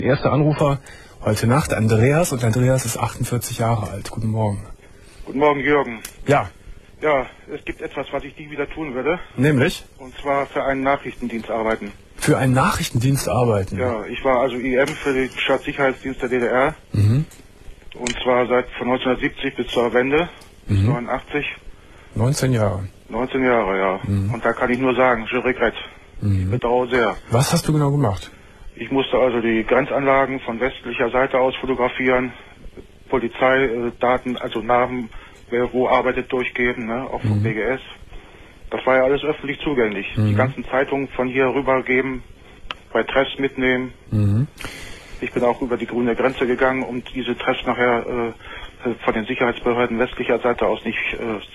Der erste Anrufer heute Nacht, Andreas, und Andreas ist 48 Jahre alt. Guten Morgen. Guten Morgen, Jürgen. Ja. Ja, es gibt etwas, was ich nie wieder tun würde. Nämlich? Und zwar für einen Nachrichtendienst arbeiten. Für einen Nachrichtendienst arbeiten? Ja, ich war also IM für den Staatssicherheitsdienst der DDR. Mhm. Und zwar von 1970 bis zur Wende, bis 89. 19 Jahre. 19 Jahre, ja. Und da kann ich nur sagen, je regrette. Ich bedauere sehr. Was hast du genau gemacht? Ich musste also die Grenzanlagen von westlicher Seite aus fotografieren, Polizeidaten, also Namen, wer wo arbeitet, durchgeben, ne, auch vom BGS. Das war ja alles öffentlich zugänglich. Die ganzen Zeitungen von hier rübergeben, bei Treffs mitnehmen. Ich bin auch über die grüne Grenze gegangen, um diese Treffs nachher von den Sicherheitsbehörden westlicher Seite aus nicht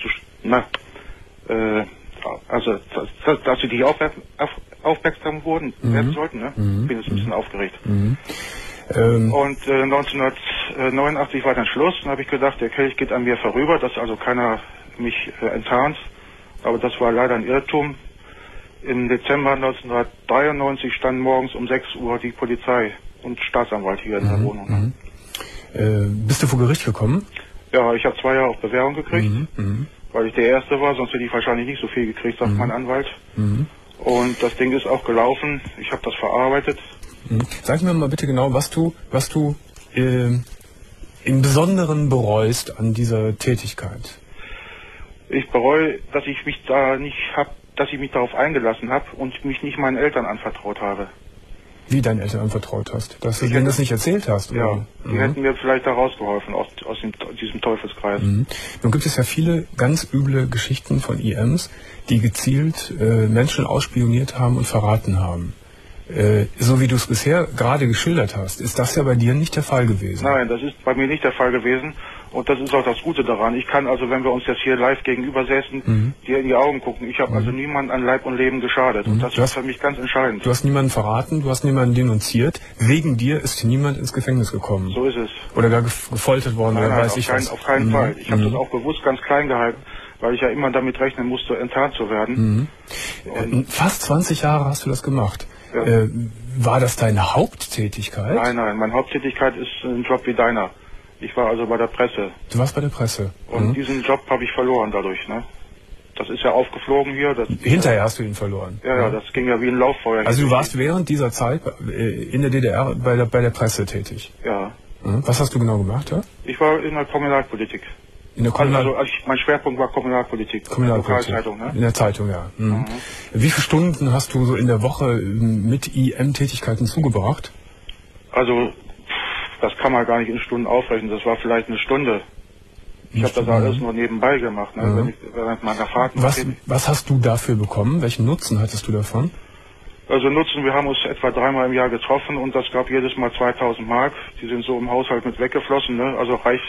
also dass sie nicht aufmerksam werden sollten. Ne? Bin jetzt ein bisschen aufgeregt. Und 1989 war dann Schluss. Dann habe ich gedacht, der Kelch geht an mir vorüber, dass also keiner mich enttarnt. Aber das war leider ein Irrtum. Im Dezember 1993 stand morgens um 6 Uhr die Polizei und Staatsanwalt hier in der Wohnung. Bist du vor Gericht gekommen? Ja, ich habe 2 Jahre auf Bewährung gekriegt, weil ich der Erste war, sonst hätte ich wahrscheinlich nicht so viel gekriegt, sagt mein Anwalt. Und das Ding ist auch gelaufen. Ich habe das verarbeitet. Sag mir mal bitte genau, was du im Besonderen bereust an dieser Tätigkeit. Ich bereue, dass ich mich darauf eingelassen habe und mich nicht meinen Eltern anvertraut habe. Wie deinen Eltern anvertraut hast? Dass du denen das nicht erzählt hast? Oder? Ja, die hätten mir vielleicht da rausgeholfen aus diesem Teufelskreis. Nun gibt es ja viele ganz üble Geschichten von IMs, die gezielt Menschen ausspioniert haben und verraten haben. So wie du es bisher gerade geschildert hast, ist das ja bei dir nicht der Fall gewesen. Nein, das ist bei mir nicht der Fall gewesen. Und das ist auch das Gute daran. Ich kann also, wenn wir uns jetzt hier live gegenüber säßen, dir in die Augen gucken. Ich habe also niemanden an Leib und Leben geschadet. Und das ist für mich ganz entscheidend. Du hast niemanden verraten, du hast niemanden denunziert. Wegen dir ist niemand ins Gefängnis gekommen. So ist es. Oder gar gefoltert worden, nein, oder weiß ich was. Auf keinen Fall. Ich habe das auch bewusst ganz klein gehalten, weil ich ja immer damit rechnen musste, enttarnt zu werden. Fast 20 Jahre hast du das gemacht. Ja. War das deine Haupttätigkeit? Nein, meine Haupttätigkeit ist ein Job wie deiner. Ich war also bei der Presse. Du warst bei der Presse. Und diesen Job habe ich verloren dadurch, ne? Das ist ja aufgeflogen hier. Hinterher hast du ihn verloren. Ja, das ging ja wie ein Lauffeuer. Also du warst während dieser Zeit in der DDR bei der Presse tätig? Ja. Was hast du genau gemacht, ja? Ich war in der Kommunalpolitik. In der mein Schwerpunkt war Kommunalpolitik. Lokalzeitung, ne? In der Zeitung, ja. Wie viele Stunden hast du so in der Woche mit IM-Tätigkeiten zugebracht? Also, das kann man gar nicht in Stunden aufrechnen. Das war vielleicht eine Stunde. Ich habe das alles nur nebenbei gemacht, ne? Während meiner Fahrt. Was hast du dafür bekommen? Welchen Nutzen hattest du davon? Also Nutzen, wir haben uns etwa 3-mal im Jahr getroffen und das gab jedes Mal 2000 Mark. Die sind so im Haushalt mit weggeflossen, ne? Also reich...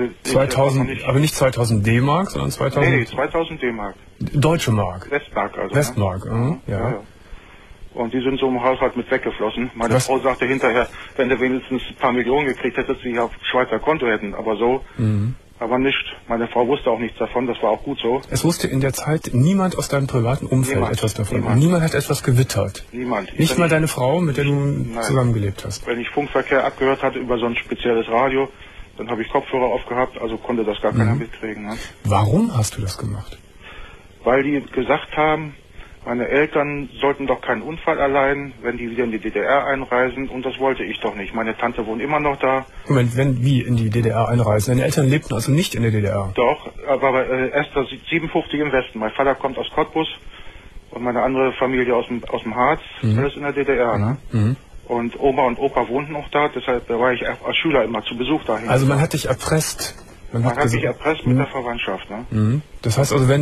2000, aber nicht 2000 D-Mark, sondern 2000... Nee, 2000 D-Mark. Deutsche Mark? Westmark also. Westmark, ne? Ja. Und die sind so im Haushalt mit weggeflossen. Meine Frau sagte hinterher, wenn du wenigstens ein paar Millionen gekriegt hättest, die auf Schweizer Konto hätten. Aber so... Aber nicht. Meine Frau wusste auch nichts davon, das war auch gut so. Es wusste in der Zeit niemand aus deinem privaten Umfeld etwas davon. Niemand hat etwas gewittert. Niemand. Nicht mal deine Frau, mit der du zusammengelebt hast. Wenn ich Funkverkehr abgehört hatte über so ein spezielles Radio, dann habe ich Kopfhörer aufgehabt, also konnte das gar keiner mitkriegen. Ne? Warum hast du das gemacht? Weil die gesagt haben, meine Eltern sollten doch keinen Unfall erleiden, wenn die wieder in die DDR einreisen, und das wollte ich doch nicht. Meine Tante wohnt immer noch da. Moment, wie in die DDR einreisen? Deine Eltern lebten also nicht in der DDR? Doch, aber erst 57 im Westen. Mein Vater kommt aus Cottbus und meine andere Familie aus dem Harz, alles in der DDR. Ne? Und Oma und Opa wohnten noch da, deshalb war ich als Schüler immer zu Besuch dahin. Also man hat dich erpresst? Man hat mich erpresst mit der Verwandtschaft. Ne? Das heißt also,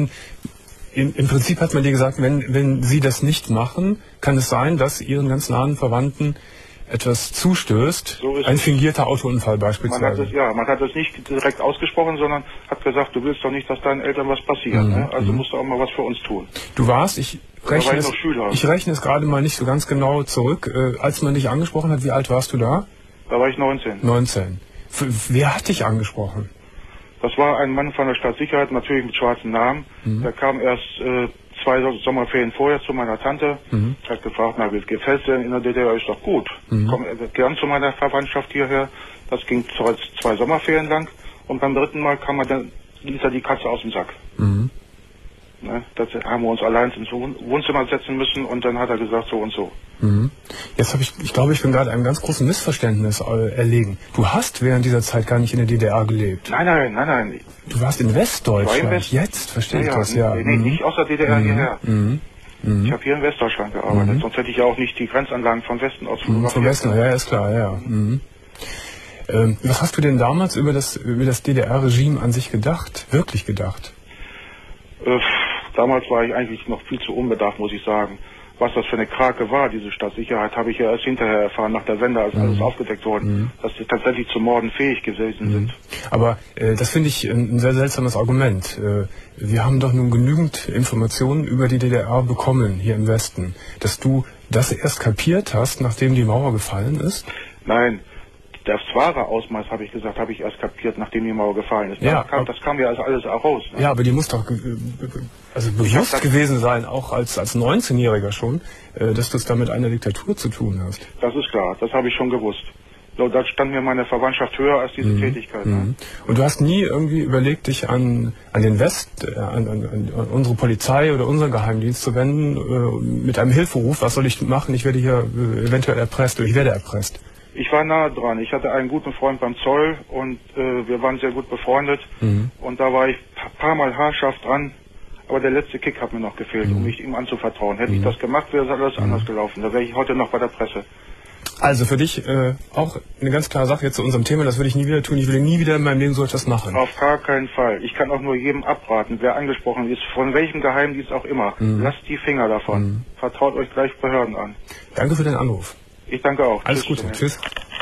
im Prinzip hat man dir gesagt, wenn sie das nicht machen, kann es sein, dass ihren ganz nahen Verwandten etwas zustößt. So ein fingierter Autounfall beispielsweise. Man hat das nicht direkt ausgesprochen, sondern hat gesagt, du willst doch nicht, dass deinen Eltern was passiert. Ne? Also musst du auch mal was für uns tun. Du warst, ich rechne es gerade mal nicht so ganz genau zurück. Als man dich angesprochen hat, wie alt warst du da? Da war ich 19. 19. Wer hat dich angesprochen? Das war ein Mann von der Staatssicherheit, natürlich mit schwarzen Namen. Der kam erst 2 Sommerferien vorher zu meiner Tante. Hat gefragt, na, wie gefällt es denn in der DDR? Ist doch gut. Komm gern zu meiner Verwandtschaft hierher. Das ging 2 Sommerferien lang. Und beim 3. Mal kam er dann, ließ er die Katze aus dem Sack. Ne, das haben wir uns allein ins Wohnzimmer setzen müssen und dann hat er gesagt, so und so. Jetzt habe ich glaube, ich bin gerade einem ganz großen Missverständnis erlegen. Du hast während dieser Zeit gar nicht in der DDR gelebt. Nein. Du warst in Westdeutschland. West Jetzt verstehe ich das, ja. Nee, nicht aus der DDR hierher. Ich habe hier in Westdeutschland gearbeitet, sonst hätte ich ja auch nicht die Grenzanlagen vom Westen aus fotografiert. Vom Westen, ja, ist klar, ja. Was hast du denn damals über das DDR-Regime an sich gedacht? Wirklich gedacht? Damals war ich eigentlich noch viel zu unbedarft, muss ich sagen. Was das für eine Krake war, diese Stadtsicherheit, habe ich ja erst hinterher erfahren, nach der Wende, als alles aufgedeckt wurde, dass sie tatsächlich zu Morden fähig gewesen sind. Aber das finde ich ein sehr seltsames Argument. Wir haben doch nun genügend Informationen über die DDR bekommen, hier im Westen, dass du das erst kapiert hast, nachdem die Mauer gefallen ist? Nein. Das wahre Ausmaß, habe ich gesagt, habe ich erst kapiert, nachdem die Mauer gefallen ist. Ja, das kam ja also alles auch raus. Ne? Ja, aber die muss doch bewusst gewesen sein, auch als 19-Jähriger schon, dass du es da mit einer Diktatur zu tun hast. Das ist klar, das habe ich schon gewusst. So, da stand mir meine Verwandtschaft höher als diese Tätigkeit. Ne? Und du hast nie irgendwie überlegt, dich an den an unsere Polizei oder unseren Geheimdienst zu wenden, mit einem Hilferuf, was soll ich machen, ich werde hier eventuell erpresst oder ich werde erpresst. Ich war nahe dran. Ich hatte einen guten Freund beim Zoll und wir waren sehr gut befreundet. Und da war ich ein paar Mal haarscharf dran. Aber der letzte Kick hat mir noch gefehlt, um mich ihm anzuvertrauen. Hätte ich das gemacht, wäre es alles anders gelaufen. Da wäre ich heute noch bei der Presse. Also für dich auch eine ganz klare Sache jetzt zu unserem Thema, das würde ich nie wieder tun. Ich will nie wieder in meinem Leben so etwas machen. Auf gar keinen Fall. Ich kann auch nur jedem abraten, wer angesprochen ist, von welchem Geheimdienst auch immer. Lasst die Finger davon. Vertraut euch gleich Behörden an. Danke für den Anruf. Ich danke auch. Alles Gute. Tschüss.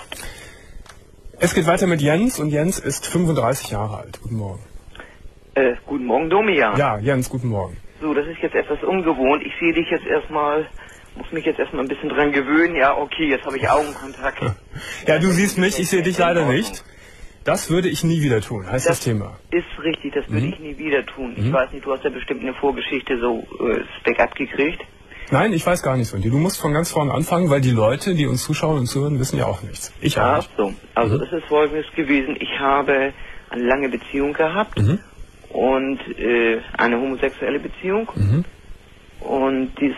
Es geht weiter mit Jens und Jens ist 35 Jahre alt. Guten Morgen. Guten Morgen, Domian. Ja, Jens, guten Morgen. So, das ist jetzt etwas ungewohnt. Ich sehe dich jetzt erstmal, muss mich jetzt erstmal ein bisschen dran gewöhnen. Ja, okay, jetzt habe ich Augenkontakt. Ja, du siehst mich, ich sehe dich leider nicht. Das würde ich nie wieder tun, heißt das Thema. Ist richtig, das würde ich nie wieder tun. Ich weiß nicht, du hast ja bestimmt eine Vorgeschichte so Backup gekriegt. Nein, ich weiß gar nichts von dir. Du musst von ganz vorne anfangen, weil die Leute, die uns zuschauen und zuhören, wissen ja auch nichts. Ich auch nicht. Ach so, also es ist Folgendes gewesen. Ich habe eine lange Beziehung gehabt und eine homosexuelle Beziehung. Und dieses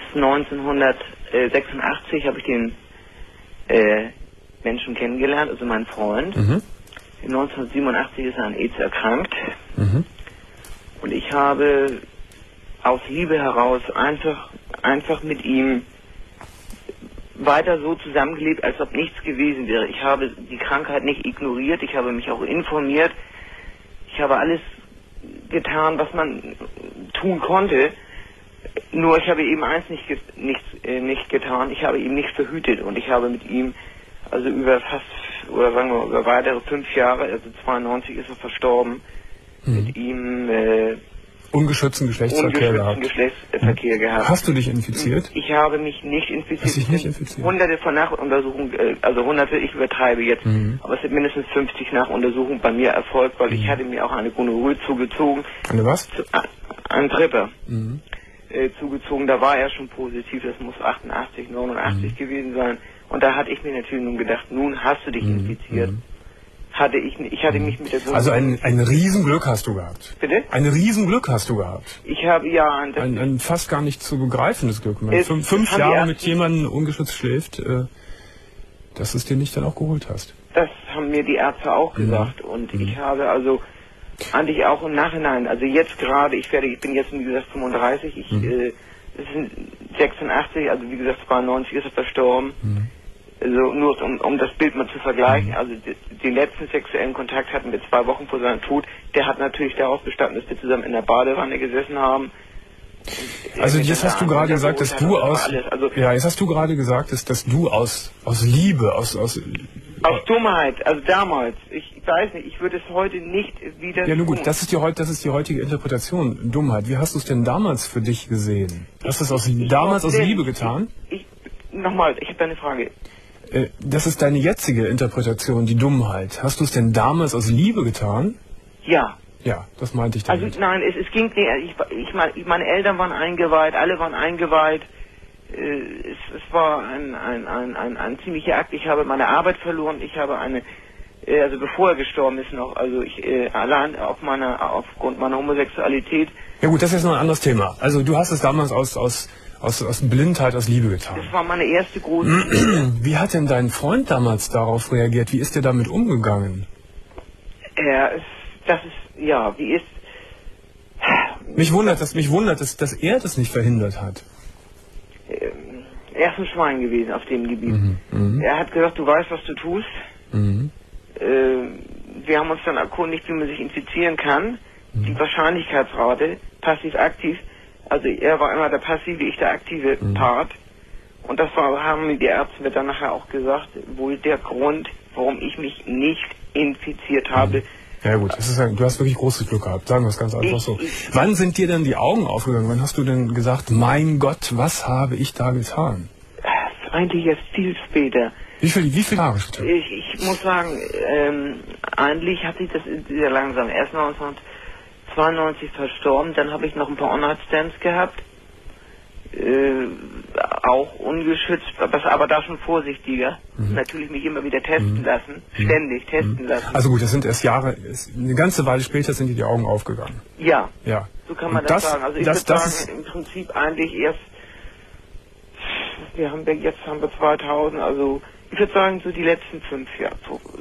1986 habe ich den Menschen kennengelernt, also meinen Freund. 1987 ist er an AIDS erkrankt. Und ich habe aus Liebe heraus einfach mit ihm weiter so zusammengelebt, als ob nichts gewesen wäre. Ich habe die Krankheit nicht ignoriert, ich habe mich auch informiert. Ich habe alles getan, was man tun konnte. Nur ich habe eben eins nicht getan, ich habe ihn nicht verhütet. Und ich habe mit ihm, also über über weitere 5 Jahre, also 92 ist er verstorben, mit ihm ungeschützten Geschlechtsverkehr gehabt. Hast du dich infiziert? Ich habe mich nicht infiziert. Hast dich nicht infiziert? Hunderte von Nachuntersuchungen, also hunderte, ich übertreibe jetzt, aber es sind mindestens 50 Nachuntersuchungen bei mir erfolgt, weil ich hatte mir auch eine Gonorrhoe zugezogen. Eine was? Ein Tripper. Zugezogen, da war er schon positiv, das muss 88, 89 gewesen sein. Und da hatte ich mir natürlich nun gedacht, nun hast du dich infiziert. Ich hatte mich mit der Also ein Riesenglück hast du gehabt. Bitte? Ein Riesenglück hast du gehabt. Ich habe ja ein fast gar nicht zu begreifendes Glück. Wenn du 5 Jahre mit jemandem ungeschützt schläft, dass du es dir nicht dann auch geholt hast. Das haben mir die Ärzte auch gesagt. Und ich habe also eigentlich auch im Nachhinein, also jetzt gerade, ich bin jetzt wie gesagt 35, es sind 86, also wie gesagt 92 ist er verstorben. Also nur um das Bild mal zu vergleichen, also den letzten sexuellen Kontakt hatten wir 2 Wochen vor seinem Tod. Der hat natürlich daraus bestanden, dass wir zusammen in der Badewanne gesessen haben. Also jetzt hast du gerade gesagt, dass du aus Liebe, aus Dummheit, also damals. Ich weiß nicht, ich würde es heute nicht wieder Ja, nun gut, tun. das ist die heutige Interpretation. Dummheit. Wie hast du es denn damals für dich gesehen? Hast du es damals aus Liebe getan? Nochmal, ich habe da eine Frage. Das ist deine jetzige Interpretation, die Dummheit. Hast du es denn damals aus Liebe getan? Ja. Ja, das meinte ich Also damit. nein, es ging nicht. Meine Eltern waren eingeweiht, alle waren eingeweiht. Es war ein ziemlicher Akt. Ich habe meine Arbeit verloren. Ich habe also bevor er gestorben ist noch, also allein aufgrund meiner Homosexualität. Ja gut, das ist jetzt noch ein anderes Thema. Also du hast es damals aus Blindheit, aus Liebe getan. Das war meine erste große Liebe. Wie hat denn dein Freund damals darauf reagiert? Wie ist der damit umgegangen? Mich wundert, dass er das nicht verhindert hat. Er ist ein Schwein gewesen auf dem Gebiet. Er hat gesagt, du weißt, was du tust. Wir haben uns dann erkundigt, wie man sich infizieren kann. Die Wahrscheinlichkeitsrate, passiv-aktiv. Also er war immer der passive, ich der aktive Part. Und das haben mir die Ärzte mir dann nachher auch gesagt, wohl der Grund, warum ich mich nicht infiziert habe. Ja gut, du hast wirklich großes Glück gehabt, sagen wir es ganz einfach so. Wann sind dir denn die Augen aufgegangen? Wann hast du denn gesagt, mein Gott, was habe ich da getan? Eigentlich erst viel später. Wie viele Jahre später? Ich muss sagen, eigentlich hat sich das sehr langsam. Erst 1992 verstorben, dann habe ich noch ein paar One-Night-Stands gehabt. Auch ungeschützt, aber da schon vorsichtiger. Natürlich mich immer wieder testen lassen, ständig testen lassen. Also gut, das sind erst Jahre, eine ganze Weile später sind dir die Augen aufgegangen. Ja, ja. So kann man das sagen. Also ich würde sagen, im Prinzip eigentlich erst, jetzt haben wir 2000, also ich würde sagen so die letzten 5 Jahre,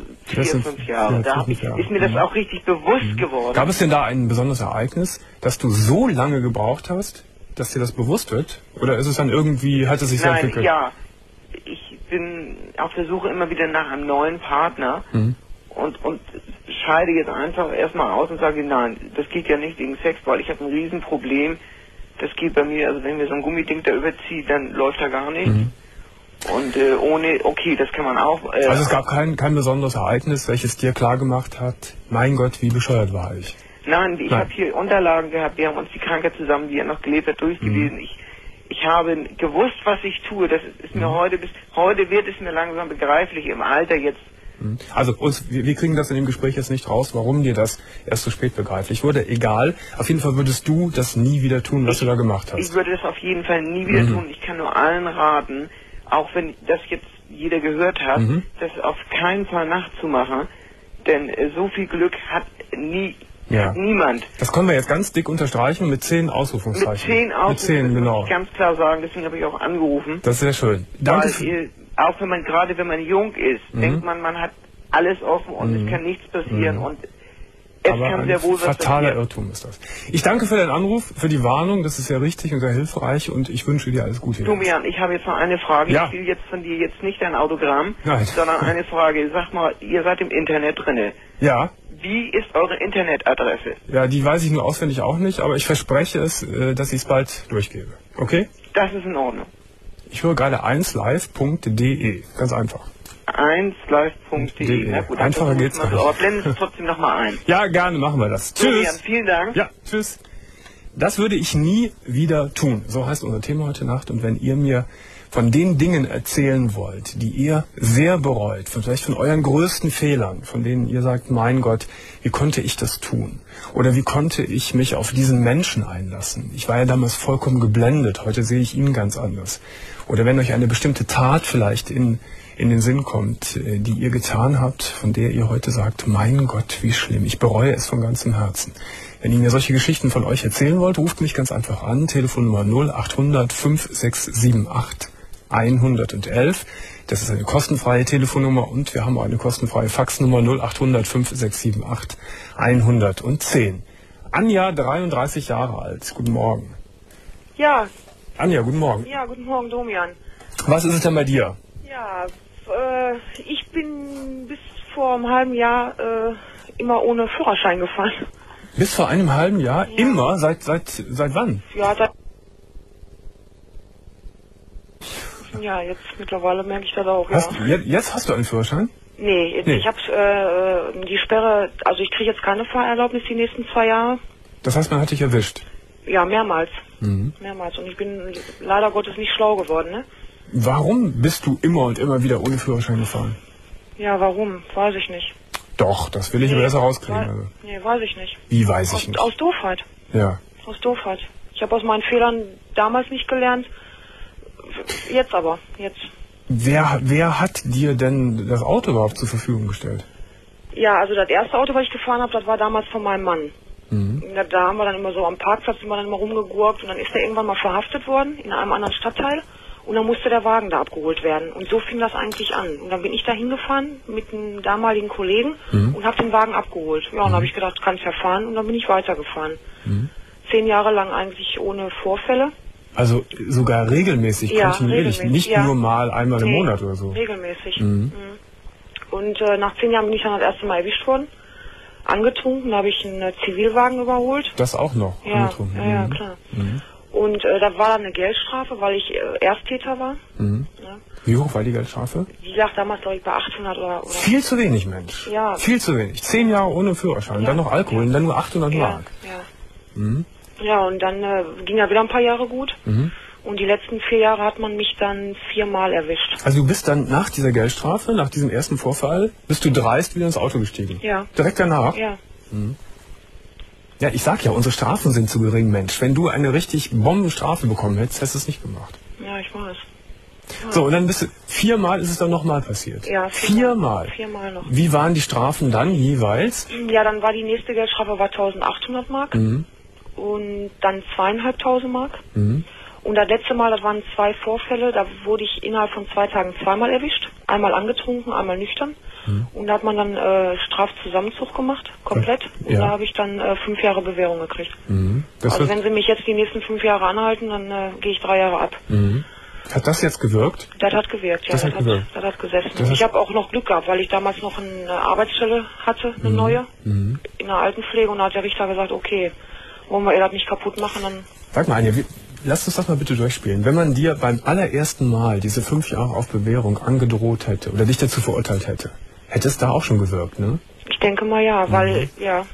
4-5 Jahre. Da ist mir das auch richtig bewusst geworden. Gab es denn da ein besonderes Ereignis, dass du so lange gebraucht hast, dass dir das bewusst wird? Oder ist es dann irgendwie, hat es sich so entwickelt? Ja. Ich bin auf der Suche immer wieder nach einem neuen Partner und scheide jetzt einfach erstmal aus und sage, nein, das geht ja nicht wegen Sex, weil ich habe ein Riesenproblem. Das geht bei mir, also wenn mir so ein Gummiding da überzieht, dann läuft da gar nichts. Und das kann man auch... also es gab kein besonderes Ereignis, welches dir klargemacht hat, mein Gott, wie bescheuert war ich? Nein, ich habe hier Unterlagen gehabt, wir haben uns die Krankheit zusammen, die er noch gelebt hat, durchgelesen. Ich habe gewusst, was ich tue. Das ist mir heute wird es mir langsam begreiflich, im Alter jetzt. Also wir kriegen das in dem Gespräch jetzt nicht raus, warum dir das erst so spät begreiflich wurde. Egal, auf jeden Fall würdest du das nie wieder tun, was du da gemacht hast. Ich würde das auf jeden Fall nie wieder tun. Ich kann nur allen raten, auch wenn das jetzt jeder gehört hat, das auf keinen Fall nachzumachen, denn so viel Glück hat niemand. Das können wir jetzt ganz dick unterstreichen mit 10 Ausrufungszeichen. Mit 10 Ausrufungszeichen, genau. Das muss ich ganz klar sagen, deswegen habe ich auch angerufen. Das ist sehr schön. Danke. Weil, auch gerade wenn man jung ist, denkt man hat alles offen und es kann nichts passieren und es aber kann sehr wohl was fataler passieren. Irrtum ist das. Ich danke für deinen Anruf, für die Warnung, das ist sehr richtig und sehr hilfreich und ich wünsche dir alles Gute. Domian, ich habe jetzt noch eine Frage. Ja. Ich will jetzt von dir jetzt nicht ein Autogramm, Nein. sondern eine Frage. Sag mal, ihr seid im Internet drinne. Ja. Wie ist eure Internetadresse? Ja, die weiß ich nur auswendig auch nicht, aber ich verspreche es, dass ich es bald durchgebe. Okay? Das ist in Ordnung. Ich höre gerade 1live.de. Ganz einfach. 1live.de. Na gut, einfacher geht's nicht. Aber blenden Sie es trotzdem nochmal ein. Ja, gerne machen wir das. Domian, Tschüss. vielen Dank. Ja, tschüss. Das würde ich nie wieder tun. So heißt unser Thema heute Nacht. Und wenn ihr mir von den Dingen erzählen wollt, die ihr sehr bereut, vielleicht von euren größten Fehlern, von denen ihr sagt, mein Gott, wie konnte ich das tun? Oder wie konnte ich mich auf diesen Menschen einlassen? Ich war ja damals vollkommen geblendet, heute sehe ich ihn ganz anders. Oder wenn euch eine bestimmte Tat vielleicht in den Sinn kommt, die ihr getan habt, von der ihr heute sagt, mein Gott, wie schlimm, ich bereue es von ganzem Herzen. Wenn ihr mir solche Geschichten von euch erzählen wollt, ruft mich ganz einfach an, Telefonnummer 0800 5678 111. Das ist eine kostenfreie Telefonnummer und wir haben auch eine kostenfreie Faxnummer 0800 5678 110. Anja, 33 Jahre alt. Guten Morgen. Ja. Anja, guten Morgen. Ja, guten Morgen, Domian. Was ist es denn bei dir? Ja, ich bin bis vor einem halben Jahr immer ohne Führerschein gefahren. Bis vor einem halben Jahr? Ja. Immer? Seit wann? Ja, ja, jetzt mittlerweile merke ich das auch, ja. Jetzt hast du einen Führerschein? Nee, ich habe die Sperre, also ich kriege jetzt keine Fahrerlaubnis die nächsten 2 Jahre. Das heißt, man hat dich erwischt? Ja, mehrmals. Mehrmals. Und ich bin leider Gottes nicht schlau geworden, ne? Warum bist du immer und immer wieder ohne Führerschein gefahren? Ja, warum? Weiß ich nicht. Doch, das will ich besser rauskriegen. Also. Nee, weiß ich nicht. Wie weiß ich nicht? Aus Doofheit. Ja. Aus Doofheit. Ich habe aus meinen Fehlern damals nicht gelernt. Jetzt aber. Jetzt. Wer hat dir denn das Auto überhaupt zur Verfügung gestellt? Ja, also das erste Auto, was ich gefahren habe, das war damals von meinem Mann. Da haben wir dann immer so am Parkplatz immer rumgegurkt und dann ist er irgendwann mal verhaftet worden in einem anderen Stadtteil und dann musste der Wagen da abgeholt werden. Und so fing das eigentlich an. Und dann bin ich da hingefahren mit einem damaligen Kollegen und habe den Wagen abgeholt. Ja, und dann habe ich gedacht, kannst ja fahren und dann bin ich weitergefahren. 10 Jahre lang eigentlich ohne Vorfälle. Also sogar regelmäßig, Ja, kontinuierlich, nicht ja. nur mal einmal im Monat oder so. Regelmäßig. Und nach 10 Jahren bin ich dann das erste Mal erwischt worden. Angetrunken, da habe ich einen Zivilwagen überholt. Das auch noch? Ja, angetrunken. ja, klar. Und da war dann eine Geldstrafe, weil ich Ersttäter war. Ja. Wie hoch war die Geldstrafe? Die lag damals, glaube ich, bei 800 oder... Viel zu wenig, Mensch. Ja. Viel zu wenig. 10 Jahre ohne Führerschein, dann noch Alkohol und dann nur 800 Mark. Ja, und dann ging ja wieder ein paar Jahre gut. Und die letzten 4 Jahre hat man mich dann 4-mal erwischt. Also du bist dann nach dieser Geldstrafe, nach diesem ersten Vorfall, bist du dreist wieder ins Auto gestiegen? Ja. Direkt danach? Ja. Ja, ich sag ja, unsere Strafen sind zu gering, Mensch. Wenn du eine richtig Bombenstrafe bekommen hättest, hättest du es nicht gemacht. Ja, ich weiß. So, und dann bist du, 4-mal ist es dann nochmal passiert. Ja, 4-mal. 4-mal noch. Wie waren die Strafen dann jeweils? Ja, dann war die nächste Geldstrafe war 1800 Mark. Und dann 2500 Mark. Und das letzte Mal, das waren 2 Vorfälle, da wurde ich innerhalb von 2 Tagen 2-mal erwischt. Einmal angetrunken, einmal nüchtern. Und da hat man dann Strafzusammenzug gemacht, komplett. Und da habe ich dann 5 Jahre Bewährung gekriegt. Also wenn sie mich jetzt die nächsten 5 Jahre anhalten, dann gehe ich 3 Jahre ab. Hat das jetzt gewirkt? Das hat gewirkt, ja. Das hat gewirkt. Das hat gesessen. Ich habe auch noch Glück gehabt, weil ich damals noch eine Arbeitsstelle hatte, eine neue, in der Altenpflege. Und da hat der Richter gesagt, okay, wollen wir das nicht kaputt machen, dann... Sag mal, Anja, lass uns das mal bitte durchspielen. Wenn man dir beim allerersten Mal diese 5 Jahre auf Bewährung angedroht hätte oder dich dazu verurteilt hätte, hätte es da auch schon gewirkt, ne? Ich denke mal ja, weil, ja.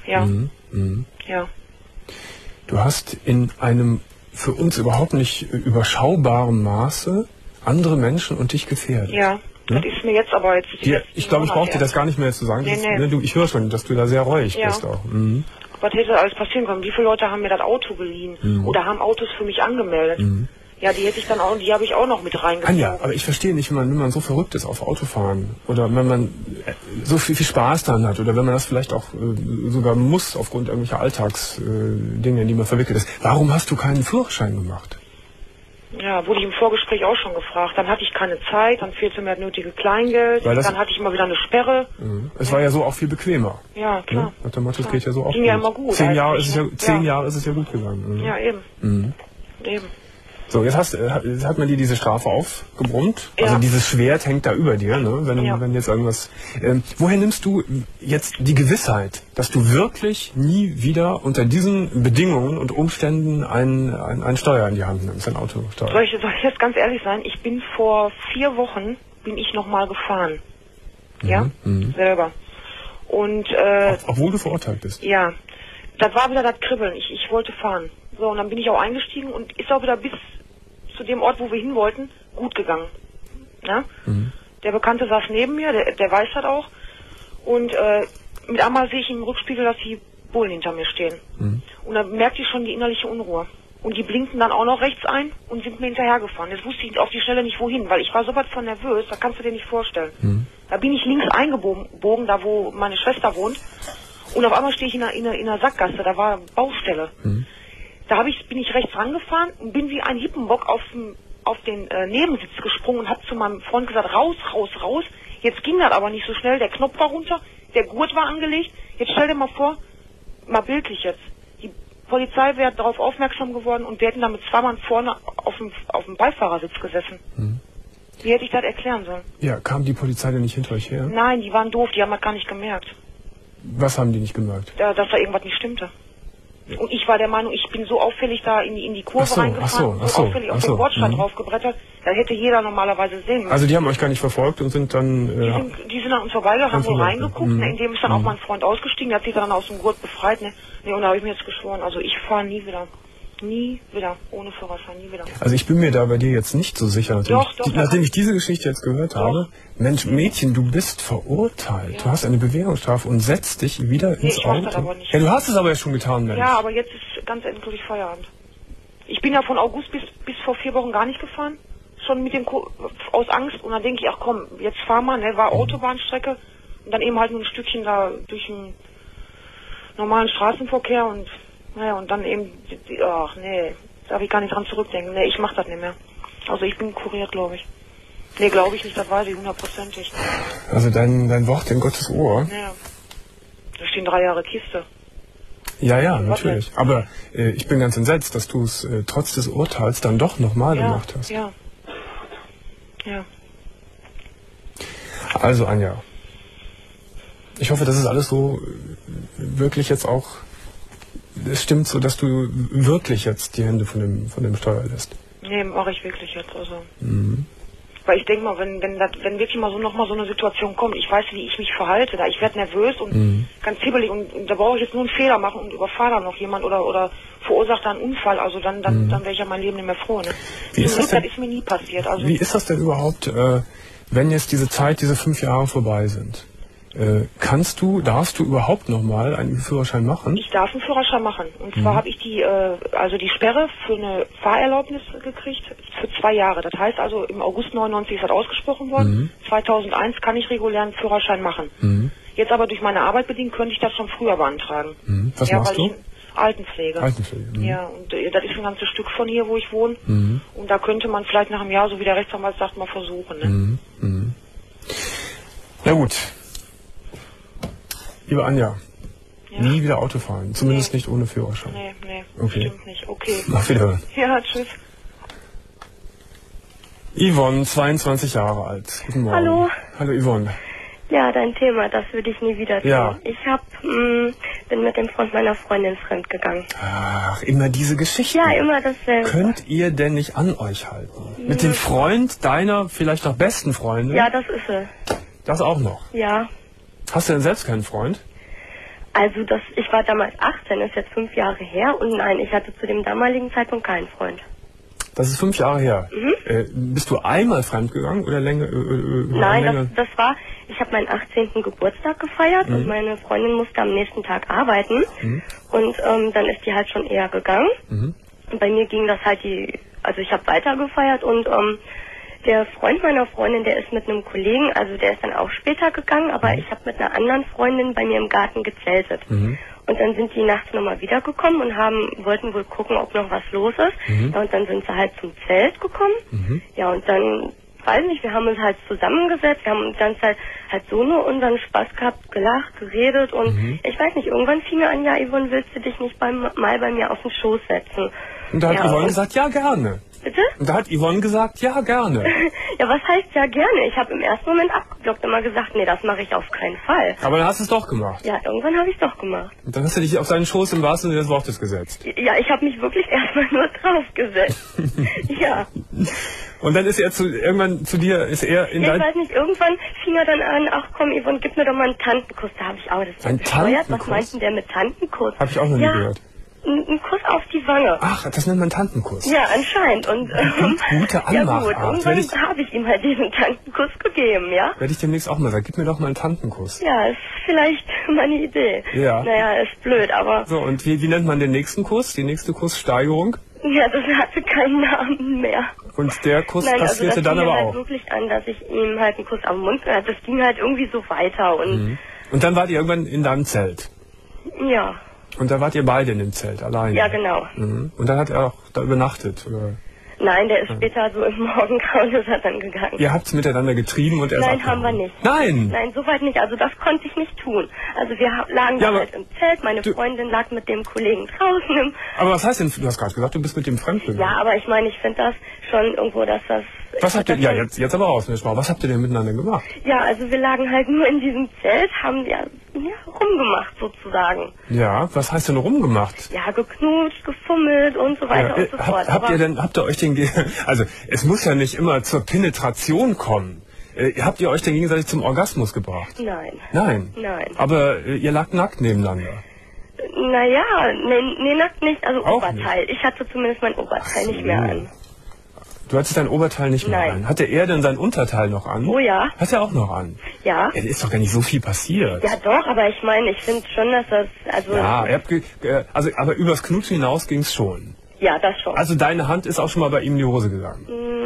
Du hast in einem für uns überhaupt nicht überschaubaren Maße andere Menschen und dich gefährdet. Ja, das ist mir jetzt aber jetzt... Ich glaube, ich brauche dir das gar nicht mehr zu sagen. Nee. Ich höre schon, dass du da sehr reuig bist auch. Was hätte alles passieren können? Wie viele Leute haben mir das Auto geliehen? Oder haben Autos für mich angemeldet? Ja, die hätte ich dann auch, die habe ich auch noch mit reingezogen. Anja, aber ich verstehe nicht, wenn man so verrückt ist auf Autofahren oder wenn man so viel Spaß daran hat oder wenn man das vielleicht auch sogar muss aufgrund irgendwelcher Alltagsdinge, in die man verwickelt ist. Warum hast du keinen Führerschein gemacht? Ja, wurde ich im Vorgespräch auch schon gefragt. Dann hatte ich keine Zeit, dann fehlte mir das nötige Kleingeld, dann hatte ich mal wieder eine Sperre. Es war ja so auch viel bequemer. Ja, klar. Nach dem Motto, es geht ja so auch ging ja immer gut. 10 Jahre ist es ja gut gegangen. Ja, eben. Eben. So, jetzt hat man dir diese Strafe aufgebrummt. Also dieses Schwert hängt da über dir, ne? Wenn jetzt irgendwas... woher nimmst du jetzt die Gewissheit, dass du wirklich nie wieder unter diesen Bedingungen und Umständen ein Steuer in die Hand nimmst, ein Autosteuer? Soll ich jetzt ganz ehrlich sein? Ich bin vor 4 Wochen, nochmal gefahren. Ja? Selber. Und... obwohl du verurteilt bist? Ja. Das war wieder das Kribbeln. Ich wollte fahren. So, und dann bin ich auch eingestiegen und ist auch wieder bis zu dem Ort, wo wir hin wollten, gut gegangen. Ja? Der Bekannte saß neben mir, der weiß das auch. Und mit einmal sehe ich im Rückspiegel, dass die Bullen hinter mir stehen. Und dann merkte ich schon die innerliche Unruhe. Und die blinkten dann auch noch rechts ein und sind mir hinterhergefahren. Jetzt wusste ich auf die Schnelle nicht wohin, weil ich war so was von nervös, da kannst du dir nicht vorstellen. Da bin ich links eingebogen, da wo meine Schwester wohnt. Und auf einmal stehe ich in einer Sackgasse, da war Baustelle. Da bin ich rechts rangefahren und bin wie ein Hippenbock auf den Nebensitz gesprungen und habe zu meinem Freund gesagt, raus, raus, raus. Jetzt ging das aber nicht so schnell, der Knopf war runter, der Gurt war angelegt. Jetzt stell dir mal vor, mal bildlich jetzt, die Polizei wäre darauf aufmerksam geworden und wir hätten damit 2 Mann vorne auf dem Beifahrersitz gesessen. Wie hätte ich das erklären sollen? Ja, kam die Polizei denn nicht hinter euch her? Nein, die waren doof, die haben das gar nicht gemerkt. Was haben die nicht gemerkt? Dass da irgendwas nicht stimmte. Und ich war der Meinung, ich bin so auffällig da in die Kurve reingefahren, so auffällig auf den Bordstein draufgebrettert, da hätte jeder normalerweise sehen müssen. Also die haben euch gar nicht verfolgt und sind dann... Die sind an uns vorbeigegangen, haben so reingeguckt, in dem ist dann auch mein Freund ausgestiegen, der hat sich dann aus dem Gurt befreit. Und da habe ich mir jetzt geschworen, also ich fahre nie wieder. Nie wieder, ohne Führerschein, nie wieder. Also ich bin mir da bei dir jetzt nicht so sicher. Nachdem ich diese Geschichte jetzt gehört habe, Mensch, Mädchen, du bist verurteilt. Ja. Du hast eine Bewährungsstrafe und setzt dich wieder ins Auto. Das aber nicht. Ja, du hast es aber ja schon getan, Mensch. Ja, aber jetzt ist ganz endgültig Feierabend. Ich bin ja von August bis vor 4 Wochen gar nicht gefahren. Schon mit dem aus Angst. Und dann denke ich, ach komm, jetzt fahr mal, ne, war Autobahnstrecke. Und dann eben halt nur ein Stückchen da durch den normalen Straßenverkehr und naja, und dann eben, ach nee, darf ich gar nicht dran zurückdenken. Nee, ich mach das nicht mehr. Also ich bin kuriert, glaube ich. Nee, glaube ich nicht, das weiß ich 100%. Also dein Wort in Gottes Ohr. Ja. Da stehen 3 Jahre Kiste. Ja, natürlich. Aber ich bin ganz entsetzt, dass du es trotz des Urteils dann doch nochmal gemacht hast. Ja. Also Anja, ich hoffe, das ist alles so wirklich jetzt auch, es stimmt so, dass du wirklich jetzt die Hände von dem Steuer lässt. Nee, mache ich wirklich jetzt. Also. Weil ich denke mal, wenn wirklich mal so nochmal so eine Situation kommt, ich weiß, wie ich mich verhalte, da ich werde nervös und ganz hibbelig und da brauche ich jetzt nur einen Fehler machen und überfahre da noch jemand oder verursacht da einen Unfall, also dann wäre ich ja mein Leben nicht mehr froh. Ne? Das ist mir nie passiert. Also wie ist das denn überhaupt, wenn jetzt diese 5 Jahre vorbei sind? Darfst du überhaupt nochmal einen Führerschein machen? Ich darf einen Führerschein machen. Und zwar habe ich die Sperre für eine Fahrerlaubnis gekriegt für 2 Jahre. Das heißt also, im August 99 ist das ausgesprochen worden. 2001 kann ich regulären Führerschein machen. Jetzt aber durch meine Arbeit bedingt könnte ich das schon früher beantragen. Was machst du? Altenpflege. Ja, und das ist ein ganzes Stück von hier, wo ich wohne. Und da könnte man vielleicht nach einem Jahr, so wie der Rechtsanwalt sagt, mal versuchen. Ne? Na gut. Liebe Anja, nie wieder Auto fahren. Zumindest nicht ohne Führerschein. Nee, okay. Stimmt nicht. Okay. Auf Wiederhören. Ja, tschüss. Yvonne, 22 Jahre alt. Guten Morgen. Hallo. Hallo Yvonne. Ja, dein Thema, das würde ich nie wieder tun. Ja. Ich bin mit dem Freund meiner Freundin fremdgegangen. Ach, immer diese Geschichten. Ja, immer dasselbe. Könnt ihr denn nicht an euch halten? Mit dem Freund deiner vielleicht noch besten Freundin? Ja, das ist sie. Das auch noch? Ja. Hast du denn selbst keinen Freund? Also ich war damals 18, ist jetzt 5 Jahre her und nein, ich hatte zu dem damaligen Zeitpunkt keinen Freund. Das ist 5 Jahre her. Bist du einmal fremdgegangen oder länger? Nein, das war, ich habe meinen 18. Geburtstag gefeiert und meine Freundin musste am nächsten Tag arbeiten und dann ist die halt schon eher gegangen. Und bei mir ging das halt also ich habe weiter gefeiert und der Freund meiner Freundin, der ist mit einem Kollegen, also der ist dann auch später gegangen, aber ich habe mit einer anderen Freundin bei mir im Garten gezeltet. Und dann sind die nachts nochmal wiedergekommen und wollten wohl gucken, ob noch was los ist. Ja, und dann sind sie halt zum Zelt gekommen. Ja, und dann, weiß nicht, wir haben uns halt zusammengesetzt, wir haben uns dann halt so nur unseren Spaß gehabt, gelacht, geredet und ich weiß nicht, irgendwann fing er an, ja, Yvonne, willst du dich nicht mal bei mir auf den Schoß setzen? Und da hat Yvonne gesagt, ja, gerne. Bitte? Und da hat Yvonne gesagt, ja, gerne. Ja, was heißt ja gerne? Ich habe im ersten Moment abgeblockt, immer gesagt, nee, das mache ich auf keinen Fall. Aber dann hast du es doch gemacht. Ja, irgendwann habe ich es doch gemacht. Und dann hast du dich auf seinen Schoß im wahrsten Sinne des Wortes gesetzt. Ja, ich habe mich wirklich erstmal nur draufgesetzt. Ja. Und dann ist er irgendwann zu dir, ist er in dein... Ich weiß nicht, irgendwann fing er dann an, ach komm, Yvonne, gib mir doch mal einen Tantenkuss. Da habe ich auch, das ist ein bescheuert. Tantenkuss? Was meint denn der mit Tantenkuss? Habe ich auch noch nie gehört. Ein Kuss auf die Wange. Ach, das nennt man Tantenkuss. Ja, anscheinend. Und gute Anmachart. ja gut, irgendwann habe ich ihm halt diesen Tantenkuss gegeben, ja. Werde ich demnächst auch mal sagen, gib mir doch mal einen Tantenkuss. Ja, ist vielleicht meine Idee. Ja. Naja, ist blöd, aber... So, und wie nennt man den nächsten Kuss? Die nächste Kusssteigerung? Ja, das hatte keinen Namen mehr. Und der Kuss passierte also dann aber halt auch? Wirklich an, dass ich ihm halt einen Kuss am Mund gehört. Das ging halt irgendwie so weiter und... Und dann wart ihr irgendwann in deinem Zelt? Ja. Und da wart ihr beide in dem Zelt, alleine? Ja, genau. Und dann hat er auch da übernachtet, oder? Nein, der ist später so im Morgengrauen ist er dann gegangen. Ihr habt's miteinander getrieben und er ist Nein, haben wir nicht. Nein! Nein, soweit nicht. Also das konnte ich nicht tun. Also wir lagen da halt im Zelt, meine Freundin lag mit dem Kollegen draußen. Aber was heißt denn, du hast gerade gesagt, du bist mit dem fremdgegangen? Ja, aber ich meine, ich finde das schon irgendwo, dass das... Was habt ihr, ja, jetzt aber raus, was habt ihr denn miteinander gemacht? Ja, also wir lagen halt nur in diesem Zelt, haben ja rumgemacht sozusagen. Ja, was heißt denn rumgemacht? Ja, geknutscht, gefummelt und so weiter und so fort. Habt ihr euch den, also es muss ja nicht immer zur Penetration kommen. Habt ihr euch denn gegenseitig zum Orgasmus gebracht? Nein. Nein? Nein. Aber ihr lag nackt nebeneinander? Naja, nee, nackt nicht, also Auch Oberteil. Ich hatte zumindest mein Oberteil nicht mehr an. Du hattest dein Oberteil nicht mehr an. Hatte er denn sein Unterteil noch an? Oh ja. Hat er auch noch an? Ja. Ja, ist doch gar nicht so viel passiert. Ja doch, aber ich meine, ich finde schon, dass das, also... Ja, aber übers Knutschen hinaus ging's schon. Ja, das schon. Also deine Hand ist auch schon mal bei ihm in die Hose gegangen.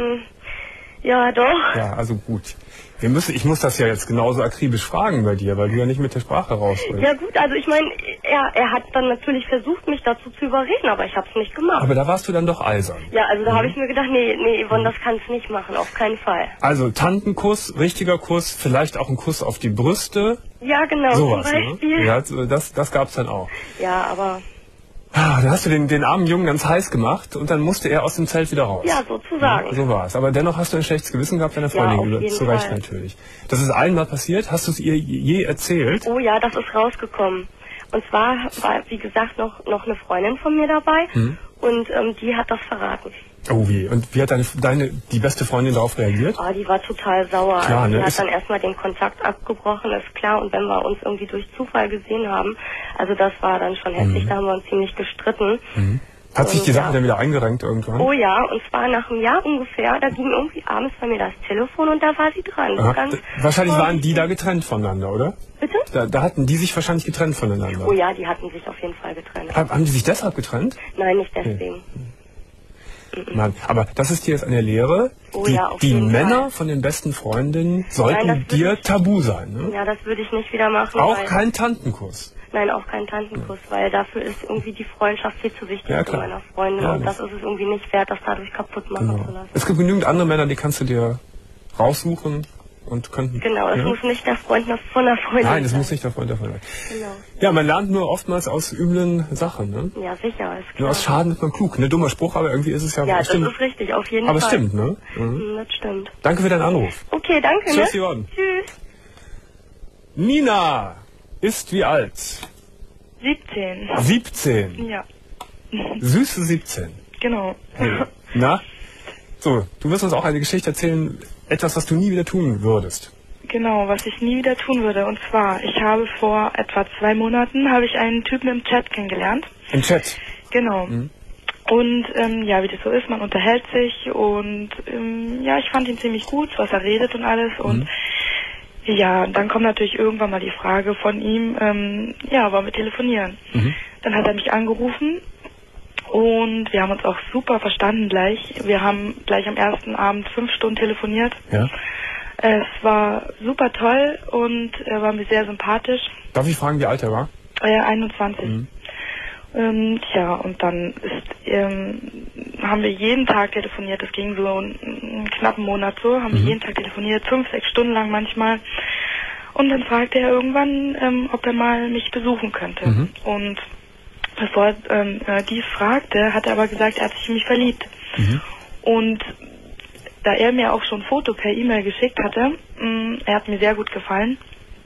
Ja, doch. Ja, also gut. Ich muss das ja jetzt genauso akribisch fragen bei dir, weil du ja nicht mit der Sprache rausholst. Ja gut, also ich meine, er hat dann natürlich versucht, mich dazu zu überreden, aber ich habe es nicht gemacht. Aber da warst du dann doch eisern. Ja, also da habe ich mir gedacht, nee, Yvonne, das kannst du nicht machen, auf keinen Fall. Also Tantenkuss, richtiger Kuss, vielleicht auch ein Kuss auf die Brüste. Ja, genau, Sowas, zum Beispiel. ne? Ja, das gab's dann auch. Ja, aber... Da hast du den armen Jungen ganz heiß gemacht und dann musste er aus dem Zelt wieder raus. Ja, sozusagen. Ja, so war es. Aber dennoch hast du ein schlechtes Gewissen gehabt deiner Freundin gegenüber. Zu Recht natürlich. Das ist einmal passiert. Hast du es ihr je erzählt? Oh ja, das ist rausgekommen. Und zwar war, wie gesagt, noch eine Freundin von mir dabei und die hat das verraten. Oh wie? Und wie hat die beste Freundin darauf reagiert? Oh, die war total sauer. Klar, also, die ne? hat dann erstmal den Kontakt abgebrochen, ist klar. Und wenn wir uns irgendwie durch Zufall gesehen haben, also das war dann schon heftig, da haben wir uns ziemlich gestritten. Hat sich die Sache dann wieder eingerenkt irgendwann? Oh ja, und zwar nach einem Jahr ungefähr, da ging irgendwie abends bei mir das Telefon und da war sie dran. Wahrscheinlich waren die da getrennt voneinander, oder? Bitte? Da hatten die sich wahrscheinlich getrennt voneinander. Oh ja, die hatten sich auf jeden Fall getrennt. Haben die sich deshalb getrennt? Nein, nicht deswegen. Mann, aber das ist dir jetzt eine Lehre. Oh ja, auf die jeden Männer Fall. von den besten Freundinnen sollten dir tabu sein. Ne? Ja, das würde ich nicht wieder machen. Auch kein Tantenkuss. Nein, auch kein Tantenkuss, weil dafür ist irgendwie die Freundschaft viel zu wichtig Ja, zu klar. meiner Freundin. Ja, und das ist es irgendwie nicht wert, das dadurch kaputt machen zu lassen. Es gibt genügend andere Männer, die kannst du dir raussuchen und könnten... Genau, es muss nicht der Freund von der Freundin Nein, es sein. muss nicht der Freund davon sein. Genau. Ja, man lernt nur oftmals aus üblen Sachen. Ne? Ja, sicher, ist klar. Nur aus Schaden wird man klug. Ne, dummer Spruch, aber irgendwie ist es ja... Ja, das stimmt. ist richtig, auf jeden Aber Fall. es stimmt, ne? Das stimmt. Danke für deinen Anruf. Okay, danke, Tschüss, ne? Yvonne. Tschüss. Nina ist wie alt? 17. 17. Ja, Süße 17. genau. Na? So, du wirst uns auch eine Geschichte erzählen, etwas, was du nie wieder tun würdest. Genau, was ich nie wieder tun würde. Und zwar, ich habe vor etwa 2 Monaten einen Typen im Chat kennengelernt. Im Chat? Genau. Und ja, wie das so ist, man unterhält sich und ja, ich fand ihn ziemlich gut, was er redet und alles. Und ja, dann kommt natürlich irgendwann mal die Frage von ihm, ja, wollen wir telefonieren? Dann hat er mich angerufen und wir haben uns auch super verstanden gleich. Wir haben gleich am ersten Abend 5 Stunden telefoniert. Ja. Es war super toll und er war mir sehr sympathisch. Darf ich fragen, wie alt er war? 21. Tja, und dann haben wir jeden Tag telefoniert. Das ging so einen knappen Monat so. Haben wir jeden Tag telefoniert, 5, 6 Stunden lang manchmal. Und dann fragte er irgendwann, ob er mal mich besuchen könnte. Und bevor er dies fragte, hat er aber gesagt, er hat sich in mich verliebt. Und da er mir auch schon ein Foto per E-Mail geschickt hatte, er hat mir sehr gut gefallen.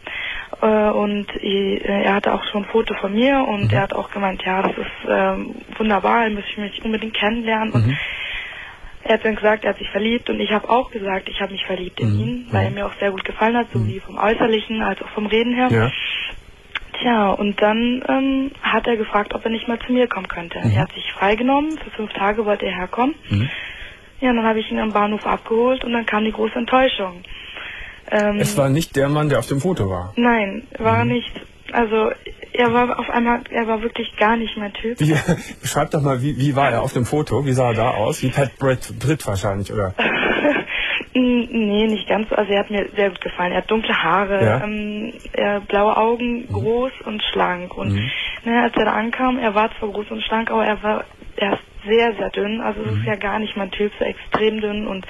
Und er hatte auch schon ein Foto von mir und er hat auch gemeint, ja, das ist wunderbar, er möchte mich unbedingt kennenlernen. Und er hat dann gesagt, er hat sich verliebt und ich habe auch gesagt, ich habe mich verliebt in ihn, weil er mir auch sehr gut gefallen hat, sowie vom Äußerlichen als auch vom Reden her. Ja. Tja, und dann hat er gefragt, ob er nicht mal zu mir kommen könnte. Er hat sich freigenommen, für 5 Tage wollte er herkommen. Ja, dann habe ich ihn am Bahnhof abgeholt und dann kam die große Enttäuschung. Es war nicht der Mann, der auf dem Foto war. Nein, war er nicht. Also er war wirklich gar nicht mein Typ. Beschreib doch mal, wie war er auf dem Foto? Wie sah er da aus? Wie Pat Britt wahrscheinlich, oder? Nee, nicht ganz. Also er hat mir sehr gut gefallen. Er hat dunkle Haare, blaue Augen, groß und schlank. Und als er da ankam, er war zwar groß und schlank, aber er ist sehr, sehr dünn. Also das ist ja gar nicht mein Typ, so extrem dünn und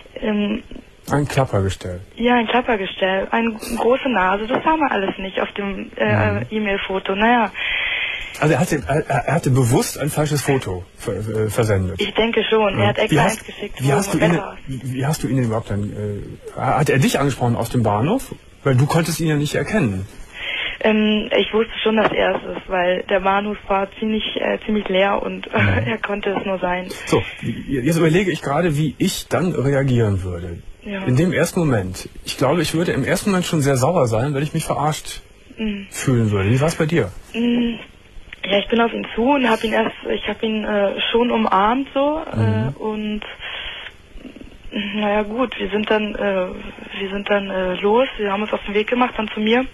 ein Klappergestell. Ja, ein Klappergestell. Eine große Nase, das haben wir alles nicht auf dem E-Mail-Foto. Naja. Also er hatte bewusst ein falsches Foto versendet. Ich denke schon. Er hat extra eins geschickt. Wie hast du ihn denn überhaupt dann... hat er dich angesprochen aus dem Bahnhof? Weil du konntest ihn ja nicht erkennen. Ich wusste schon, dass er es ist, weil der Bahnhof war ziemlich leer und er konnte es nur sein. So, jetzt überlege ich gerade, wie ich dann reagieren würde. Ja. In dem ersten Moment. Ich glaube, ich würde im ersten Moment schon sehr sauer sein, weil ich mich verarscht fühlen würde. Wie war es bei dir? Ja, ich bin auf ihn zu und ich habe ihn schon umarmt so und naja gut, wir sind dann los, wir haben uns auf den Weg gemacht, dann zu mir.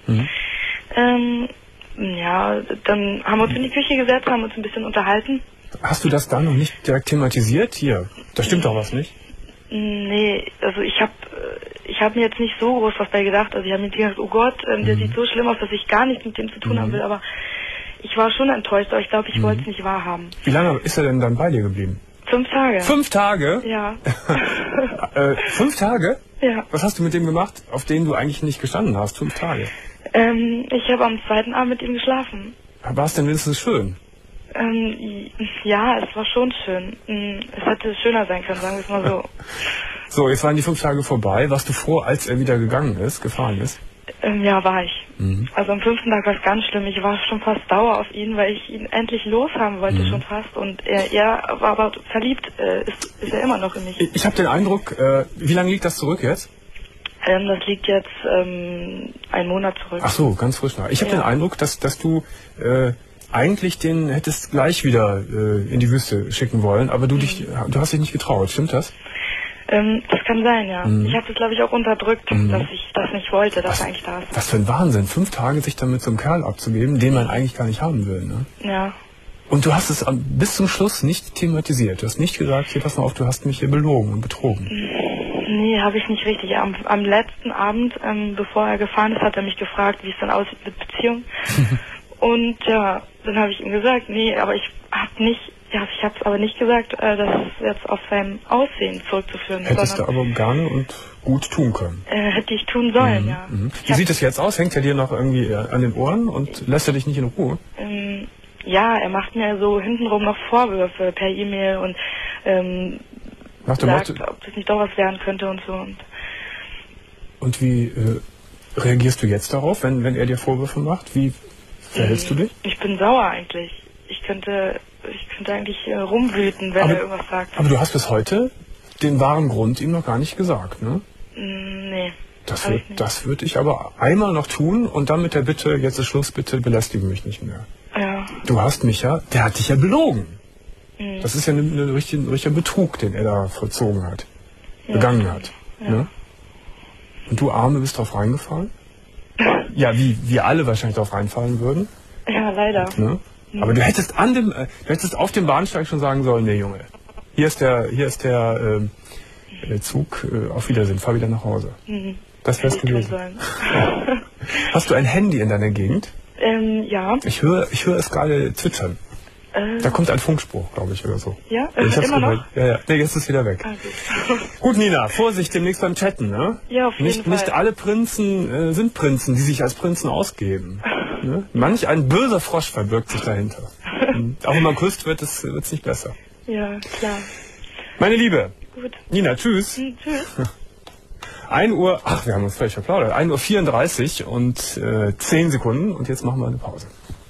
Ja, dann haben wir uns in die Küche gesetzt, haben uns ein bisschen unterhalten. Hast du das dann noch nicht direkt thematisiert? Hier, da stimmt doch was nicht? Nee, also ich hab mir jetzt nicht so groß was bei gedacht. Also ich habe mir gedacht, oh Gott, der sieht so schlimm aus, dass ich gar nichts mit dem zu tun haben will. Aber ich war schon enttäuscht, aber ich glaube, ich wollte es nicht wahrhaben. Wie lange ist er denn dann bei dir geblieben? 5 Tage. 5 Tage? Ja. 5 Tage? Ja. Was hast du mit dem gemacht, auf den du eigentlich nicht gestanden hast? 5 Tage? Ich habe am zweiten Abend mit ihm geschlafen. War es denn wenigstens schön? Ja, es war schon schön. Es hätte schöner sein können, sagen wir es mal so. So, jetzt waren die 5 Tage vorbei. Warst du froh, als er wieder gefahren ist? Ja, war ich. Also am 5. Tag war es ganz schlimm. Ich war schon fast sauer auf ihn, weil ich ihn endlich loshaben wollte, schon fast. Und er war aber verliebt, ist er immer noch in mich. Ich habe den Eindruck, wie lange liegt das zurück jetzt? Das liegt jetzt einen Monat zurück. Ach so, ganz frisch nach. Ich habe den Eindruck, dass du eigentlich den hättest gleich wieder in die Wüste schicken wollen, aber du hast dich nicht getraut, stimmt das? Das kann sein, ja. Ich habe das, glaube ich, auch unterdrückt, dass ich das nicht wollte, dass er eigentlich da ist. Was für ein Wahnsinn, 5 Tage sich dann mit so einem Kerl abzugeben, den man eigentlich gar nicht haben will, ne? Ja. Und du hast es bis zum Schluss nicht thematisiert. Du hast nicht gesagt, hier, pass mal auf, du hast mich hier belogen und betrogen. Nee, habe ich nicht richtig. Am letzten Abend, bevor er gefahren ist, hat er mich gefragt, wie es dann aussieht mit Beziehung. Und ja, dann habe ich ihm gesagt, nee, aber ich habe es aber nicht gesagt, dass es jetzt auf sein Aussehen zurückzuführen ist. Hättest du aber gerne und gut tun können. Hätte ich tun sollen, ja. Wie sieht es jetzt aus? Hängt er dir noch irgendwie an den Ohren und lässt er dich nicht in Ruhe? Ja, er macht mir so hintenrum noch Vorwürfe per E-Mail und sagt, ob das nicht doch was werden könnte und so. Und wie reagierst du jetzt darauf, wenn er dir Vorwürfe macht? Wie verhältst du dich? Ich bin sauer eigentlich. Ich könnte eigentlich rumwüten, wenn er irgendwas sagt. Aber du hast bis heute den wahren Grund ihm noch gar nicht gesagt, ne? Nee. Das würde ich aber einmal noch tun und dann mit der Bitte, jetzt ist Schluss, bitte belästige mich nicht mehr. Ja. Du hast mich der hat dich ja belogen. Das ist ja ein richtiger Betrug, den er da vollzogen hat, begangen hat. Ja. Ne? Und du Arme bist drauf reingefallen? Ja, wie wir alle wahrscheinlich drauf reinfallen würden. Ja, leider. Ne? Aber du hättest auf dem Bahnsteig schon sagen sollen, nee Junge, hier ist der Zug, auf Wiedersehen, fahr wieder nach Hause. Das wär's gewesen. Hast du ein Handy in deiner Gegend? Ja. Ich höre es gerade zwitschern. Da kommt ein Funkspruch, glaube ich, oder so. Ja, ich hab's immer gehört. noch? Ja. Nee, jetzt ist es wieder weg. Gut, Nina, Vorsicht demnächst beim Chatten, ne? Ja, auf jeden Fall. Nicht alle Prinzen sind Prinzen, die sich als Prinzen ausgeben. Ne? Manch ein böser Frosch verbirgt sich dahinter. Auch wenn man küsst, wird's nicht besser. Ja, klar. Meine Liebe. Gut. Nina, tschüss. Tschüss. 1 Uhr, wir haben uns völlig verplaudert. 1:34 Uhr und 10 Sekunden und jetzt machen wir eine Pause.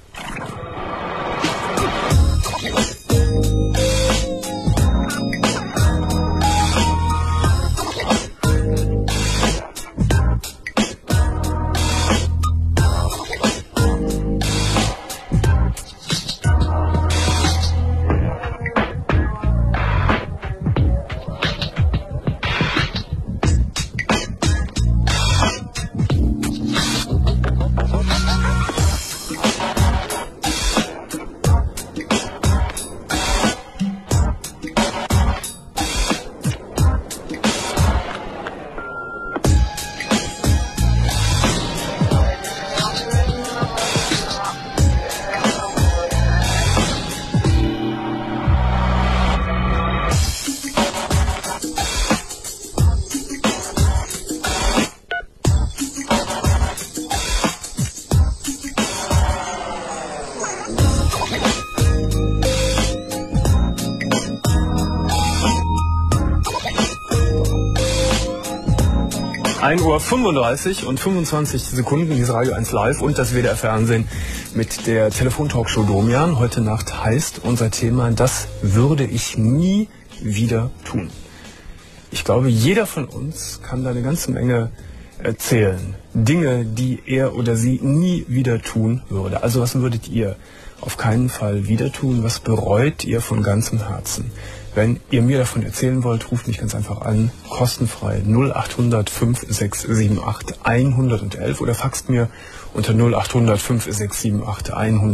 Uhr 35 und 25 Sekunden, dieses Radio 1 Live und das WDR Fernsehen mit der Telefontalkshow Domian. Heute Nacht heißt unser Thema, das würde ich nie wieder tun. Ich glaube, jeder von uns kann da eine ganze Menge erzählen. Dinge, die er oder sie nie wieder tun würde. Also was würdet ihr auf keinen Fall wieder tun? Was bereut ihr von ganzem Herzen? Wenn ihr mir davon erzählen wollt, ruft mich ganz einfach an, kostenfrei 0800 5678 111 oder faxt mir unter 0800 5678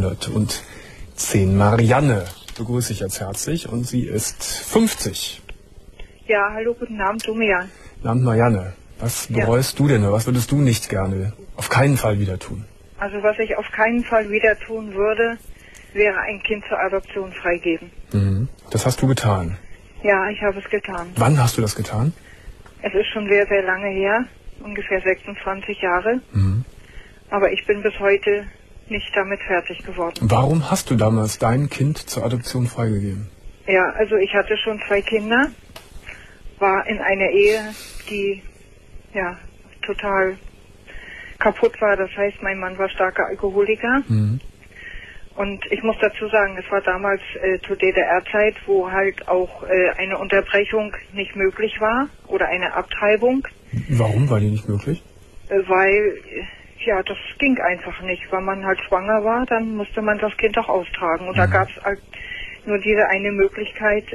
110. Marianne begrüße ich jetzt herzlich und sie ist 50. Ja, hallo, guten Abend, Domian. Guten Abend, Marianne. Was bereust du denn oder was würdest du nicht gerne, auf keinen Fall wieder tun? Also was ich auf keinen Fall wieder tun würde, wäre ein Kind zur Adoption freigeben. Mhm. Das hast du getan? Ja, ich habe es getan. Wann hast du das getan? Es ist schon sehr, sehr lange her, ungefähr 26 Jahre. Mhm. Aber ich bin bis heute nicht damit fertig geworden. Warum hast du damals dein Kind zur Adoption freigegeben? Ja, also ich hatte schon 2 Kinder, war in einer Ehe, die ja total kaputt war. Das heißt, mein Mann war starker Alkoholiker. Mhm. Und ich muss dazu sagen, es war damals zur DDR-Zeit, wo halt auch eine Unterbrechung nicht möglich war oder eine Abtreibung. Warum war die nicht möglich? Weil, ja, das ging einfach nicht. Wenn man halt schwanger war, dann musste man das Kind auch austragen. Und da gab es halt nur diese eine Möglichkeit,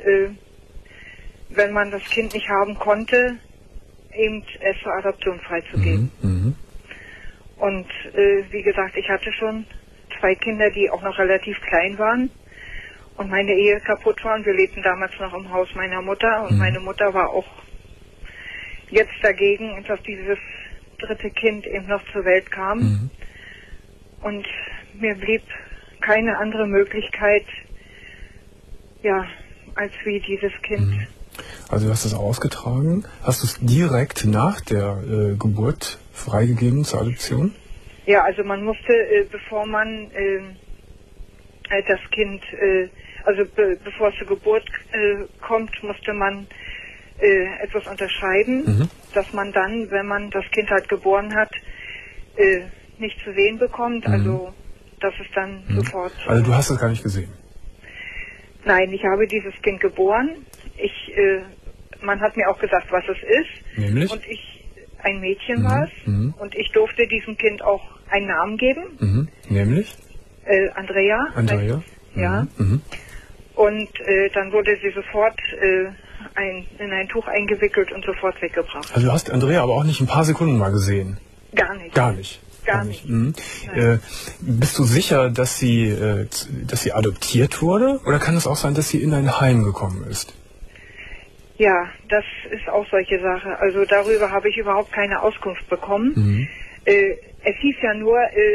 wenn man das Kind nicht haben konnte, eben es zur Adoption freizugeben. Mhm. Und wie gesagt, ich hatte schon 2 Kinder, die auch noch relativ klein waren und meine Ehe kaputt war. Und wir lebten damals noch im Haus meiner Mutter und meine Mutter war auch jetzt dagegen, dass dieses 3. Kind eben noch zur Welt kam. Und mir blieb keine andere Möglichkeit, ja, als wie dieses Kind. Also du hast es ausgetragen. Hast du es direkt nach der Geburt freigegeben zur Adoption? Ja, also man musste, bevor man das Kind, bevor es zur Geburt kommt, musste man etwas unterschreiben, dass man dann, wenn man das Kind halt geboren hat, nicht zu sehen bekommt. Also dass es dann sofort... Also du hast es gar nicht gesehen? Nein, ich habe dieses Kind geboren. Man hat mir auch gesagt, was es ist. Nämlich? Und ein Mädchen war es. Und ich durfte diesem Kind auch einen Namen geben. Nämlich? Andrea. Andrea? Ja. Und dann wurde sie sofort in ein Tuch eingewickelt und sofort weggebracht. Also du hast Andrea aber auch nicht ein paar Sekunden mal gesehen? Gar nicht. Gar nicht? Gar nicht. Bist du sicher, dass sie adoptiert wurde? Oder kann es auch sein, dass sie in ein Heim gekommen ist? Ja, das ist auch solche Sache. Also darüber habe ich überhaupt keine Auskunft bekommen. Es hieß ja nur,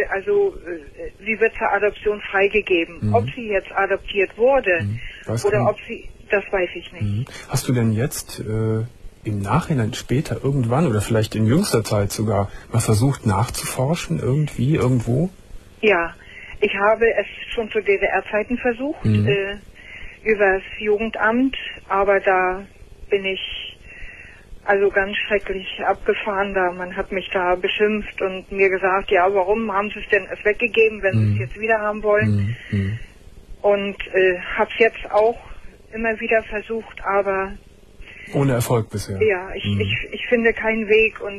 sie wird zur Adoption freigegeben. Ob sie jetzt adoptiert wurde oder ob sie, das weiß ich nicht. Hast du denn jetzt im Nachhinein später irgendwann oder vielleicht in jüngster Zeit sogar mal versucht nachzuforschen, irgendwie, irgendwo? Ja, ich habe es schon zu DDR-Zeiten versucht, übers Jugendamt, aber da bin ich also ganz schrecklich abgefahren da. Man hat mich da beschimpft und mir gesagt, ja, warum haben sie es denn erst weggegeben, wenn sie es jetzt wieder haben wollen? Und habe es jetzt auch immer wieder versucht, aber... Ohne Erfolg bisher? Ja, ich finde keinen Weg und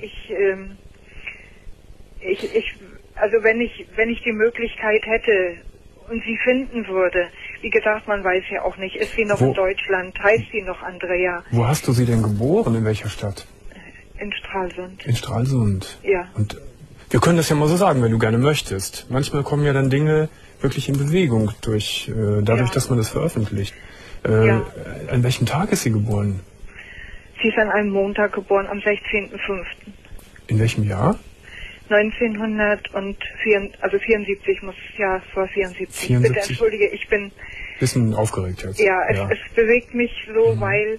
also wenn ich die Möglichkeit hätte und sie finden würde, wie gesagt, man weiß ja auch nicht, ist sie noch in Deutschland, heißt sie noch Andrea. Wo hast du sie denn geboren, in welcher Stadt? In Stralsund. In Stralsund? Ja. Und wir können das ja mal so sagen, wenn du gerne möchtest. Manchmal kommen ja dann Dinge wirklich in Bewegung dadurch, dass man das veröffentlicht. An welchem Tag ist sie geboren? Sie ist an einem Montag geboren, am 16.05. In welchem Jahr? 1974 muss ja, es war 74. Bitte entschuldige, ich bin... Bisschen aufgeregt jetzt. Ja, es bewegt mich so, weil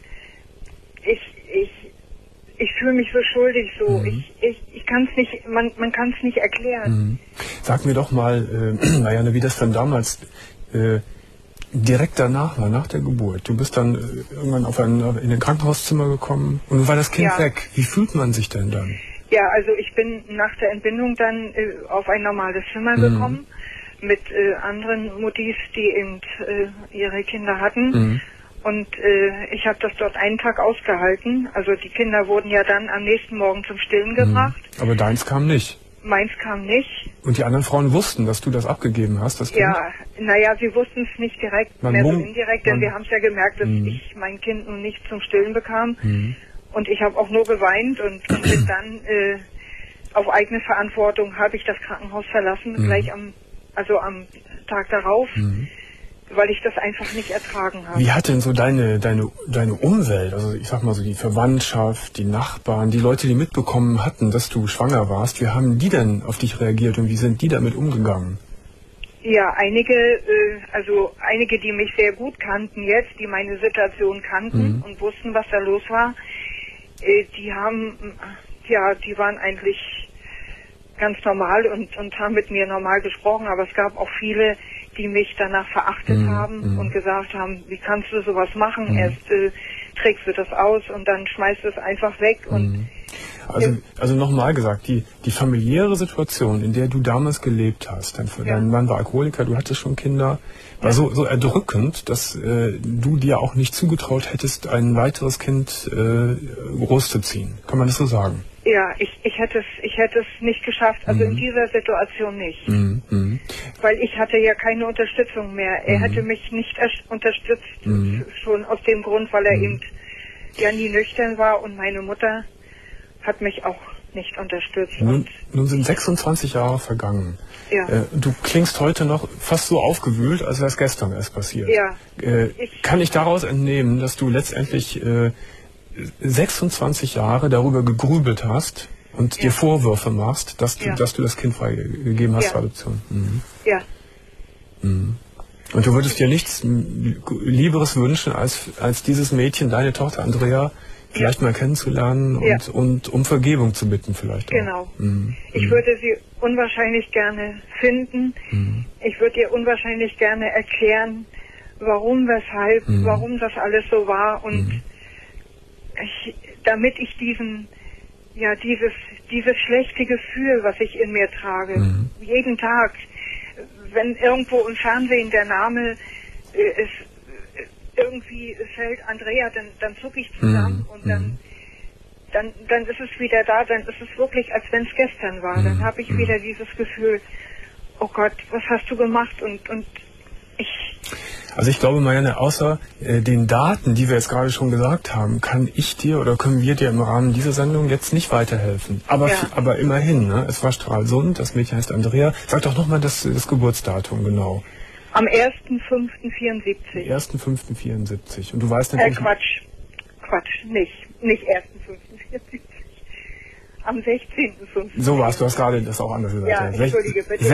ich fühle mich so schuldig, so. Ich kann es nicht, man kann es nicht erklären. Sag mir doch mal, Marianne, wie das dann damals direkt danach war, nach der Geburt. Du bist dann irgendwann in ein Krankenhauszimmer gekommen und nun war das Kind weg. Wie fühlt man sich denn dann? Ja, also ich bin nach der Entbindung dann auf ein normales Zimmer gekommen mit anderen Muttis, die eben ihre Kinder hatten. Und ich habe das dort einen Tag ausgehalten. Also die Kinder wurden ja dann am nächsten Morgen zum Stillen gebracht. Aber deins kam nicht. Meins kam nicht. Und die anderen Frauen wussten, dass du das abgegeben hast, das Kind? Ja, naja, sie wussten es nicht direkt, mehr so indirekt, denn wir haben es ja gemerkt, dass ich mein Kind nun nicht zum Stillen bekam. Und ich habe auch nur geweint und bin dann auf eigene Verantwortung habe ich das Krankenhaus verlassen, gleich am Tag darauf. Weil ich das einfach nicht ertragen habe. Wie hat denn so deine Umwelt, also ich sag mal so die Verwandtschaft, die Nachbarn, die Leute, die mitbekommen hatten, dass du schwanger warst, wie haben die denn auf dich reagiert und wie sind die damit umgegangen? Ja, einige, die mich sehr gut kannten jetzt, die meine Situation kannten und wussten, was da los war, die waren eigentlich ganz normal und haben mit mir normal gesprochen, aber es gab auch viele, die mich danach verachtet haben und gesagt haben, wie kannst du sowas machen? Erst trägst du das aus und dann schmeißt du es einfach weg. Und also nochmal gesagt, die familiäre Situation, in der du damals gelebt hast, dein Mann war Alkoholiker, du hattest schon Kinder, war so erdrückend, dass du dir auch nicht zugetraut hättest, ein weiteres Kind großzuziehen. Kann man das so sagen? Ja, ich hätte es nicht geschafft, also in dieser Situation nicht. Weil ich hatte ja keine Unterstützung mehr. Er hätte mich nicht unterstützt, schon aus dem Grund, weil er eben ja nie nüchtern war und meine Mutter hat mich auch nicht unterstützt. Nun sind 26 Jahre vergangen. Ja. Du klingst heute noch fast so aufgewühlt, als wäre es gestern erst passiert. Ja. Kann ich daraus entnehmen, dass du letztendlich 26 Jahre darüber gegrübelt hast und dir Vorwürfe machst, dass du das Kind freigegeben hast zur Adoption? Ja. Und du würdest dir nichts Lieberes wünschen, als dieses Mädchen, deine Tochter Andrea, vielleicht mal kennenzulernen und um Vergebung zu bitten vielleicht. Genau. Ich würde sie unwahrscheinlich gerne finden. Ich würde ihr unwahrscheinlich gerne erklären, warum, weshalb, warum das alles so war und damit ich dieses schlechte Gefühl, was ich in mir trage, jeden Tag, wenn irgendwo im Fernsehen der Name irgendwie fällt, Andrea, dann zucke ich zusammen und dann ist es wieder da, dann ist es wirklich, als wenn es gestern war. Dann habe ich wieder dieses Gefühl, oh Gott, was hast du gemacht? Und Also ich glaube, Marianne, außer den Daten, die wir jetzt gerade schon gesagt haben, kann ich dir oder können wir dir im Rahmen dieser Sendung jetzt nicht weiterhelfen. Aber immerhin, ne? Es war Stralsund, das Mädchen heißt Andrea. Sag doch nochmal das Geburtsdatum genau. Am 1.5.74. 1.5.74. Und du weißt natürlich... Quatsch, nicht 1.5.74. Am 16.5. So war's, du hast gerade das auch anders gesagt. Ja, entschuldige bitte.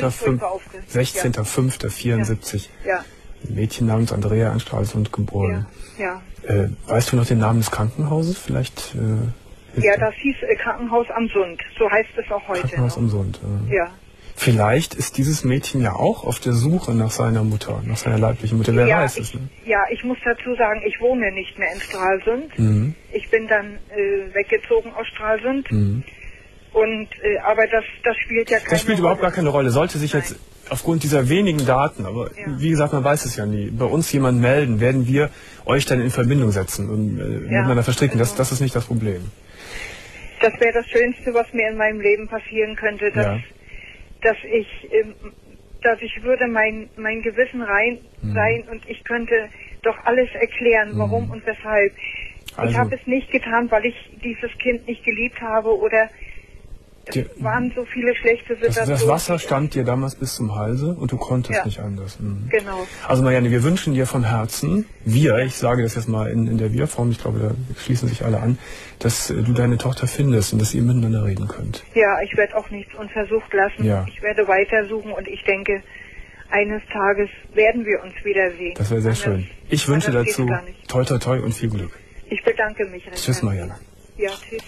16.05.74. Ja. Ein Mädchen namens Andrea in Stralsund geboren. Ja. Weißt du noch den Namen des Krankenhauses? Vielleicht? Das hieß Krankenhaus am Sund. So heißt es auch heute. Krankenhaus am Sund. Ja. Vielleicht ist dieses Mädchen ja auch auf der Suche nach seiner Mutter, nach seiner leiblichen Mutter. Wer weiß es? Ne? Ja, ich muss dazu sagen, ich wohne nicht mehr in Stralsund. Ich bin dann weggezogen aus Stralsund. Und aber das spielt ja keine Rolle. Das spielt überhaupt gar keine Rolle. Sollte sich jetzt aufgrund dieser wenigen Daten, aber wie gesagt, man weiß es ja nie, bei uns jemand melden, werden wir euch dann in Verbindung setzen und miteinander verstricken. Das ist nicht das Problem. Das wäre das Schönste, was mir in meinem Leben passieren könnte, dass ich würde mein Gewissen rein sein und ich könnte doch alles erklären, warum und weshalb. Also, ich habe es nicht getan, weil ich dieses Kind nicht geliebt habe oder es waren so viele schlechte Situationen. Das Wasser stand dir damals bis zum Halse und du konntest nicht anders. Genau. Also Marianne, wir wünschen dir von Herzen, ich sage das jetzt mal in der Wir-Form, ich glaube, da schließen sich alle an, dass du deine Tochter findest und dass ihr miteinander reden könnt. Ja, ich werde auch nichts unversucht lassen. Ja. Ich werde weitersuchen und ich denke, eines Tages werden wir uns wiedersehen. Das wäre sehr schön. Ich wünsche dazu toi toi toi und viel Glück. Ich bedanke mich. Tschüss, Marianne. Ja, tschüss.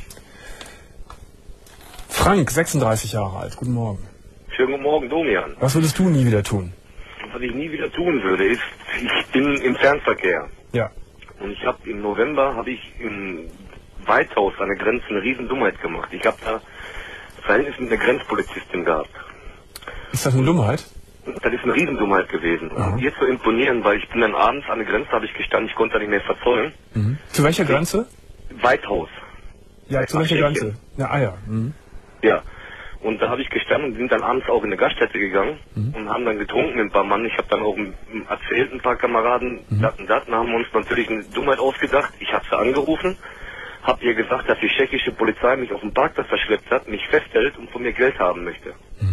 Frank, 36 Jahre alt. Guten Morgen. Schönen guten Morgen, Domian. Was würdest du nie wieder tun? Was ich nie wieder tun würde, ist, ich bin im Fernverkehr. Ja. Und im November im Weithaus an der Grenze eine riesen Dummheit gemacht. Ich habe da Verhältnis mit einer Grenzpolizistin gehabt. Ist das eine Dummheit? Das ist eine Riesendummheit gewesen. Um ihr zu imponieren, weil ich bin dann abends an der Grenze, habe ich gestanden, ich konnte da nicht mehr verzollen. Zu welcher Grenze? Weithaus. Ja, zu welcher Grenze? Ja, ja. Ja. Und da habe ich gestanden und sind dann abends auch in eine Gaststätte gegangen und haben dann getrunken mit ein paar Mann. Ich habe dann auch erzählt, ein paar Kameraden, das und das. Dann haben wir uns natürlich eine Dummheit ausgedacht. Ich habe sie angerufen, habe ihr gesagt, dass die tschechische Polizei mich auf den Parkplatz verschleppt hat, mich festhält und von mir Geld haben möchte.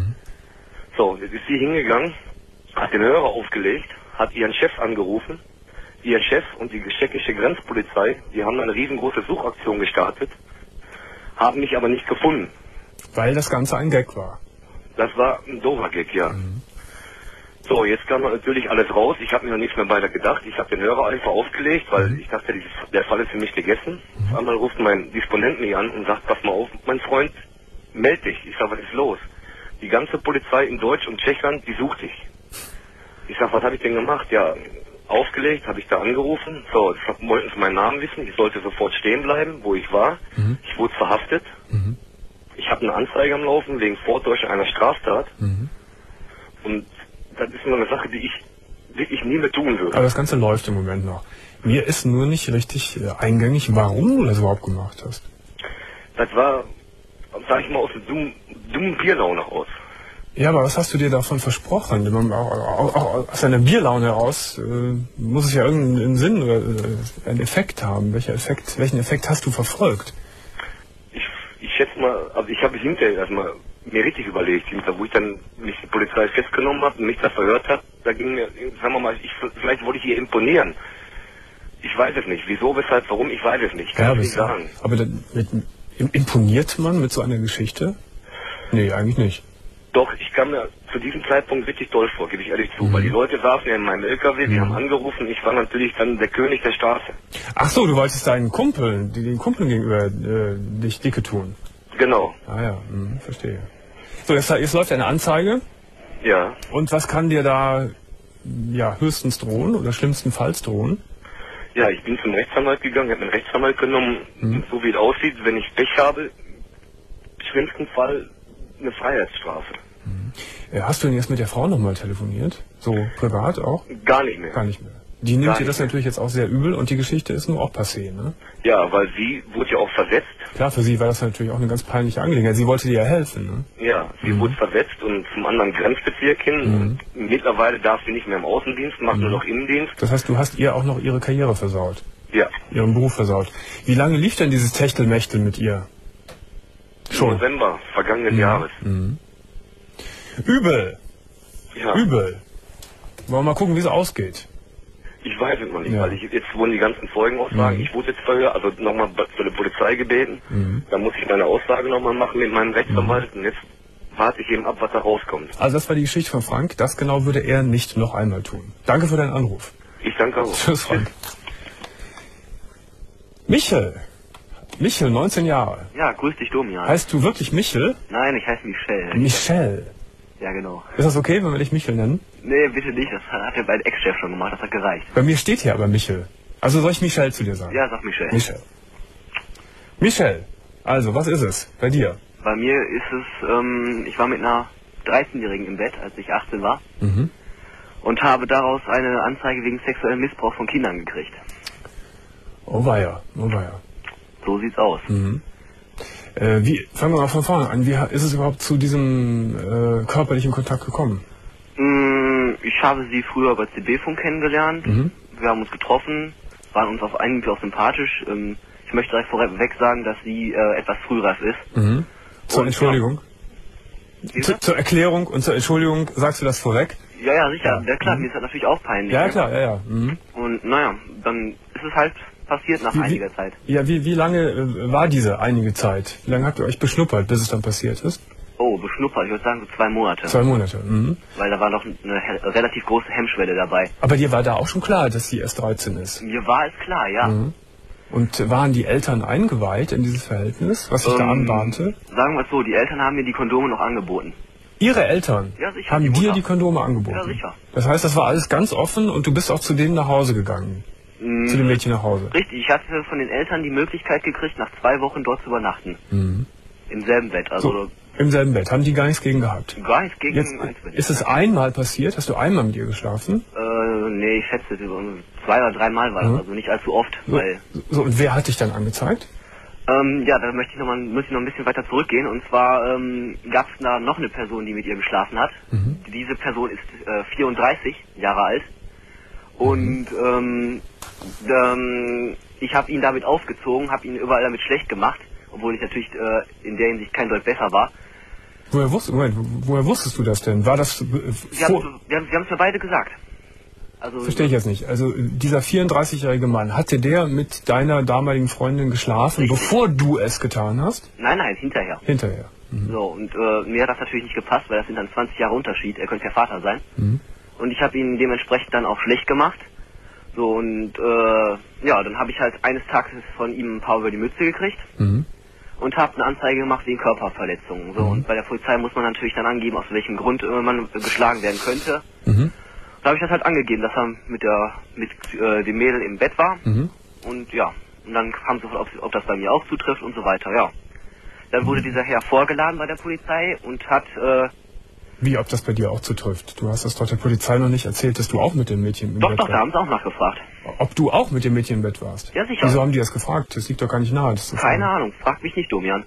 So, jetzt ist sie hingegangen, hat den Hörer aufgelegt, hat ihren Chef angerufen. Ihr Chef und die tschechische Grenzpolizei, die haben eine riesengroße Suchaktion gestartet, haben mich aber nicht gefunden. Weil das Ganze ein Gag war. Das war ein doofer Gag, ja. So, jetzt kam natürlich alles raus. Ich habe mir noch nichts mehr weiter gedacht. Ich habe den Hörer einfach aufgelegt, weil ich dachte, der Fall ist für mich gegessen. Auf einmal ruft mein Disponent mich an und sagt, pass mal auf, mein Freund, meld dich. Ich sage, was ist los? Die ganze Polizei in Deutsch und Tschechland, die sucht dich. Ich sage, was habe ich denn gemacht? Ja, aufgelegt, habe ich da angerufen. So, jetzt wollten sie meinen Namen wissen. Ich sollte sofort stehen bleiben, wo ich war. Ich wurde verhaftet. Ich habe eine Anzeige am Laufen wegen Vortäuschung einer Straftat. Und das ist nur eine Sache, die ich wirklich nie mehr tun würde. Aber das Ganze läuft im Moment noch. Mir ist nur nicht richtig eingängig, warum du das überhaupt gemacht hast. Das war, sag ich mal, aus einer dummen Bierlaune raus. Ja, aber was hast du dir davon versprochen? Auch aus einer Bierlaune heraus muss es ja irgendeinen Sinn oder einen Effekt haben. Welchen Effekt hast du verfolgt? Ich schätze mal, also ich habe hinterher erstmal mir richtig überlegt, wo ich dann mich die Polizei festgenommen habe und mich da verhört habe, da ging mir, sagen wir mal, vielleicht wollte ich ihr imponieren. Ich weiß es nicht. Wieso, weshalb, warum, ich weiß es nicht. Kann ich nicht sagen. Aber imponiert man mit so einer Geschichte? Nee, eigentlich nicht. Doch, ich kam mir zu diesem Zeitpunkt richtig toll vor, gebe ich ehrlich zu, weil die Leute saßen ja in meinem LKW, die haben angerufen, ich war natürlich dann der König der Straße. Ach so, du wolltest deinen Kumpeln, den Kumpeln gegenüber dich dicke tun. Genau. Ah ja, verstehe. So, jetzt läuft eine Anzeige. Ja. Und was kann dir da höchstens drohen oder schlimmstenfalls drohen? Ja, ich bin zum Rechtsanwalt gegangen, habe einen Rechtsanwalt genommen, so wie es aussieht, wenn ich Pech habe, im schlimmsten Fall eine Freiheitsstrafe. Hast du denn jetzt mit der Frau nochmal telefoniert? So privat auch? Gar nicht mehr. Gar nicht mehr. Die nimmt dir das natürlich jetzt auch sehr übel und die Geschichte ist nur auch passé, ne? Ja, weil sie wurde ja auch versetzt. Klar, für sie war das natürlich auch eine ganz peinliche Angelegenheit. Sie wollte dir ja helfen, ne? Ja, sie wurde versetzt und zum anderen Grenzbezirk hin. Mittlerweile darf sie nicht mehr im Außendienst, macht nur noch Innendienst. Das heißt, du hast ihr auch noch ihre Karriere versaut? Ja. Ihren Beruf versaut. Wie lange lief denn dieses Techtelmechtel mit ihr? Schon. November vergangenen Jahres. Übel. Ja. Übel. Wollen wir mal gucken, wie es ausgeht. Ich weiß es noch nicht, weil jetzt wurden die ganzen Zeugenaussagen, ich wurde jetzt verhört, also nochmal zu der Polizei gebeten, dann muss ich meine Aussage nochmal machen mit meinem Rechtsanwalt und jetzt warte ich eben ab, was da rauskommt. Also das war die Geschichte von Frank, das genau würde er nicht noch einmal tun. Danke für deinen Anruf. Ich danke auch. Tschüss, Frank. Michel, 19 Jahre. Ja, grüß dich, Domian. Heißt du wirklich Michel? Nein, ich heiße Michel. Michel. Ja, genau. Ist das okay, wenn wir dich Michel nennen? Nee, bitte nicht. Das hat ja mein Ex-Chef schon gemacht. Das hat gereicht. Bei mir steht hier aber Michel. Also soll ich Michel zu dir sagen? Ja, sag Michel. Michel. Also, was ist es bei dir? Bei mir ist es, ich war mit einer 13-Jährigen im Bett, als ich 18 war. Und habe daraus eine Anzeige wegen sexuellem Missbrauch von Kindern gekriegt. Oh weia, oh weia. So sieht's aus. Fangen wir mal von vorne an. Wie ist es überhaupt zu diesem körperlichen Kontakt gekommen? Ich habe sie früher bei CB-Funk kennengelernt. Wir haben uns getroffen, waren uns auf einen auch sympathisch. Ich möchte direkt vorweg sagen, dass sie etwas frühreif ist. Zur Entschuldigung? Zur Erklärung und zur Entschuldigung sagst du das vorweg? Ja, sicher. Ja, klar, mir ist das natürlich auch peinlich. Ja, klar, ja. Und naja, dann ist es halt passiert nach einiger Zeit. Ja, wie lange war diese einige Zeit? Wie lange habt ihr euch beschnuppert, bis es dann passiert ist? Oh, beschnuppert, ich würde sagen so 2 Monate. 2 Monate, Weil da war noch eine relativ große Hemmschwelle dabei. Aber dir war da auch schon klar, dass sie erst 13 ist? Mir war es klar, ja. Und waren die Eltern eingeweiht in dieses Verhältnis, was sich da anbahnte? Sagen wir es so, die Eltern haben mir die Kondome noch angeboten. Ihre Eltern? Ja, sicher. Haben dir die Kondome angeboten? Ja, sicher. Das heißt, das war alles ganz offen und du bist auch zu denen nach Hause gegangen? Zu dem Mädchen nach Hause? Richtig, ich hatte von den Eltern die Möglichkeit gekriegt, nach 2 Wochen dort zu übernachten. Im selben Bett. Also Im selben Bett. Haben die gar nichts gegen gehabt? Gar nichts gegen. Jetzt, ist es einmal passiert? Hast du einmal mit ihr geschlafen? Nee, ich schätze, 2 oder 3 Mal war das, also nicht allzu oft. So, und wer hat dich dann angezeigt? Ja, da muss ich noch ein bisschen weiter zurückgehen. Und zwar gab es da noch eine Person, die mit ihr geschlafen hat. Diese Person ist 34 Jahre alt. Und ich habe ihn damit aufgezogen, habe ihn überall damit schlecht gemacht, obwohl ich natürlich in der Hinsicht kein Deut besser war. Woher wusstest du das denn? War das... Wir haben es mir beide gesagt. Also, verstehe ich jetzt nicht. Also dieser 34-jährige Mann, hatte der mit deiner damaligen Freundin geschlafen, richtig, bevor du es getan hast? Nein, hinterher. Hinterher. So, und mir hat das natürlich nicht gepasst, weil das sind dann 20 Jahre Unterschied. Er könnte ja Vater sein. Und ich habe ihn dementsprechend dann auch schlecht gemacht. So, und dann habe ich halt eines Tages von ihm ein paar über die Mütze gekriegt. Und habe eine Anzeige gemacht wegen Körperverletzungen. So, und bei der Polizei muss man natürlich dann angeben, aus welchem Grund man geschlagen werden könnte. Da habe ich das halt angegeben, dass er mit dem Mädel im Bett war. Und ja, und dann kam sofort, ob das bei mir auch zutrifft und so weiter, ja. Dann wurde dieser Herr vorgeladen bei der Polizei und hat... Wie, ob das bei dir auch zutrifft? Du hast das doch der Polizei noch nicht erzählt, dass du auch mit dem Mädchen im Bett warst. Doch, da haben sie auch nachgefragt. Ob du auch mit dem Mädchen im Bett warst? Ja, sicher. Wieso haben die das gefragt? Das liegt doch gar nicht nahe. Keine Ahnung, frag mich nicht, Domian.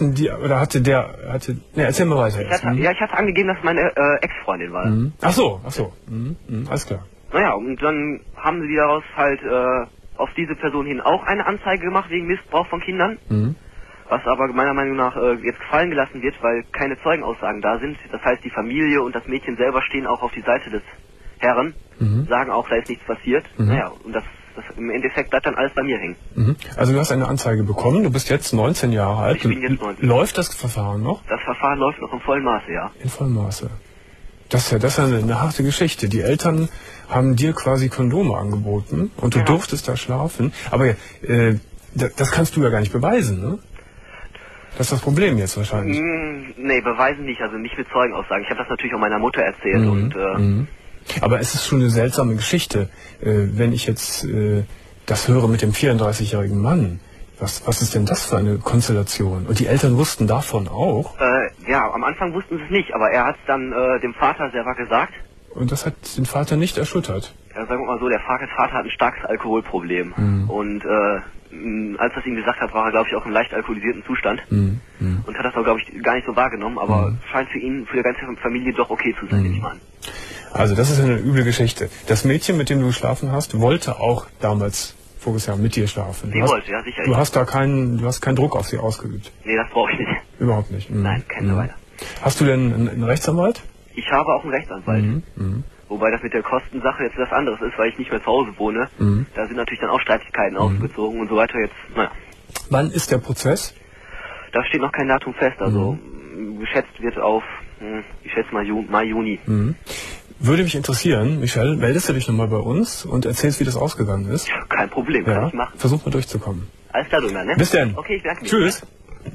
Erzähl mal weiter. Ich hatte angegeben, dass meine Ex-Freundin war. Ach so. Alles klar. Naja, und dann haben sie daraus halt auf diese Person hin auch eine Anzeige gemacht wegen Missbrauch von Kindern. Was aber meiner Meinung nach jetzt gefallen gelassen wird, weil keine Zeugenaussagen da sind. Das heißt, die Familie und das Mädchen selber stehen auch auf die Seite des Herren, sagen auch, da ist nichts passiert. Naja, und das im Endeffekt bleibt dann alles bei mir hängen. Also du hast eine Anzeige bekommen, du bist jetzt 19 Jahre alt. Ich bin jetzt 19. Läuft das Verfahren noch? Das Verfahren läuft noch in vollem Maße, ja. In vollem Maße. Das ist ja eine harte Geschichte. Die Eltern haben dir quasi Kondome angeboten und du durftest da schlafen. Aber das kannst du ja gar nicht beweisen, ne? Das ist das Problem jetzt wahrscheinlich. Nee, beweisen nicht, also nicht mit Zeugenaussagen. Ich habe das natürlich auch meiner Mutter erzählt und... Aber es ist schon eine seltsame Geschichte, wenn ich jetzt das höre mit dem 34-jährigen Mann. Was ist denn das für eine Konstellation? Und die Eltern wussten davon auch? Ja, am Anfang wussten sie es nicht, aber er hat es dann dem Vater selber gesagt. Und das hat den Vater nicht erschüttert? Ja, sagen wir mal so, der Vater hat ein starkes Alkoholproblem. Und als das ihm gesagt hat, war er, glaube ich, auch im leicht alkoholisierten Zustand. Und hat das auch, glaube ich, gar nicht so wahrgenommen, aber scheint für ihn, für die ganze Familie doch okay zu sein, nehme ich mal an. Also das ist eine üble Geschichte. Das Mädchen, mit dem du geschlafen hast, wollte auch damals voriges Jahr mit dir schlafen. Sie wollte, ja, sicher. Du hast keinen Druck auf sie ausgeübt? Nee, das brauche ich nicht. Überhaupt nicht? Nein, kein weiter. Hast du denn einen Rechtsanwalt? Ich habe auch einen Rechtsanwalt. Wobei das mit der Kostensache jetzt was anderes ist, weil ich nicht mehr zu Hause wohne. Da sind natürlich dann auch Streitigkeiten aufgezogen und so weiter jetzt, naja. Wann ist der Prozess? Da steht noch kein Datum fest, also geschätzt wird auf, ich schätze mal Mai, Juni. Würde mich interessieren, Michel, meldest du dich nochmal bei uns und erzählst, wie das ausgegangen ist? Kein Problem, kann ich machen. Versuch mal durchzukommen. Alles klar, Dunga, ne? Bis dann. Okay, ich danke mich. Tschüss.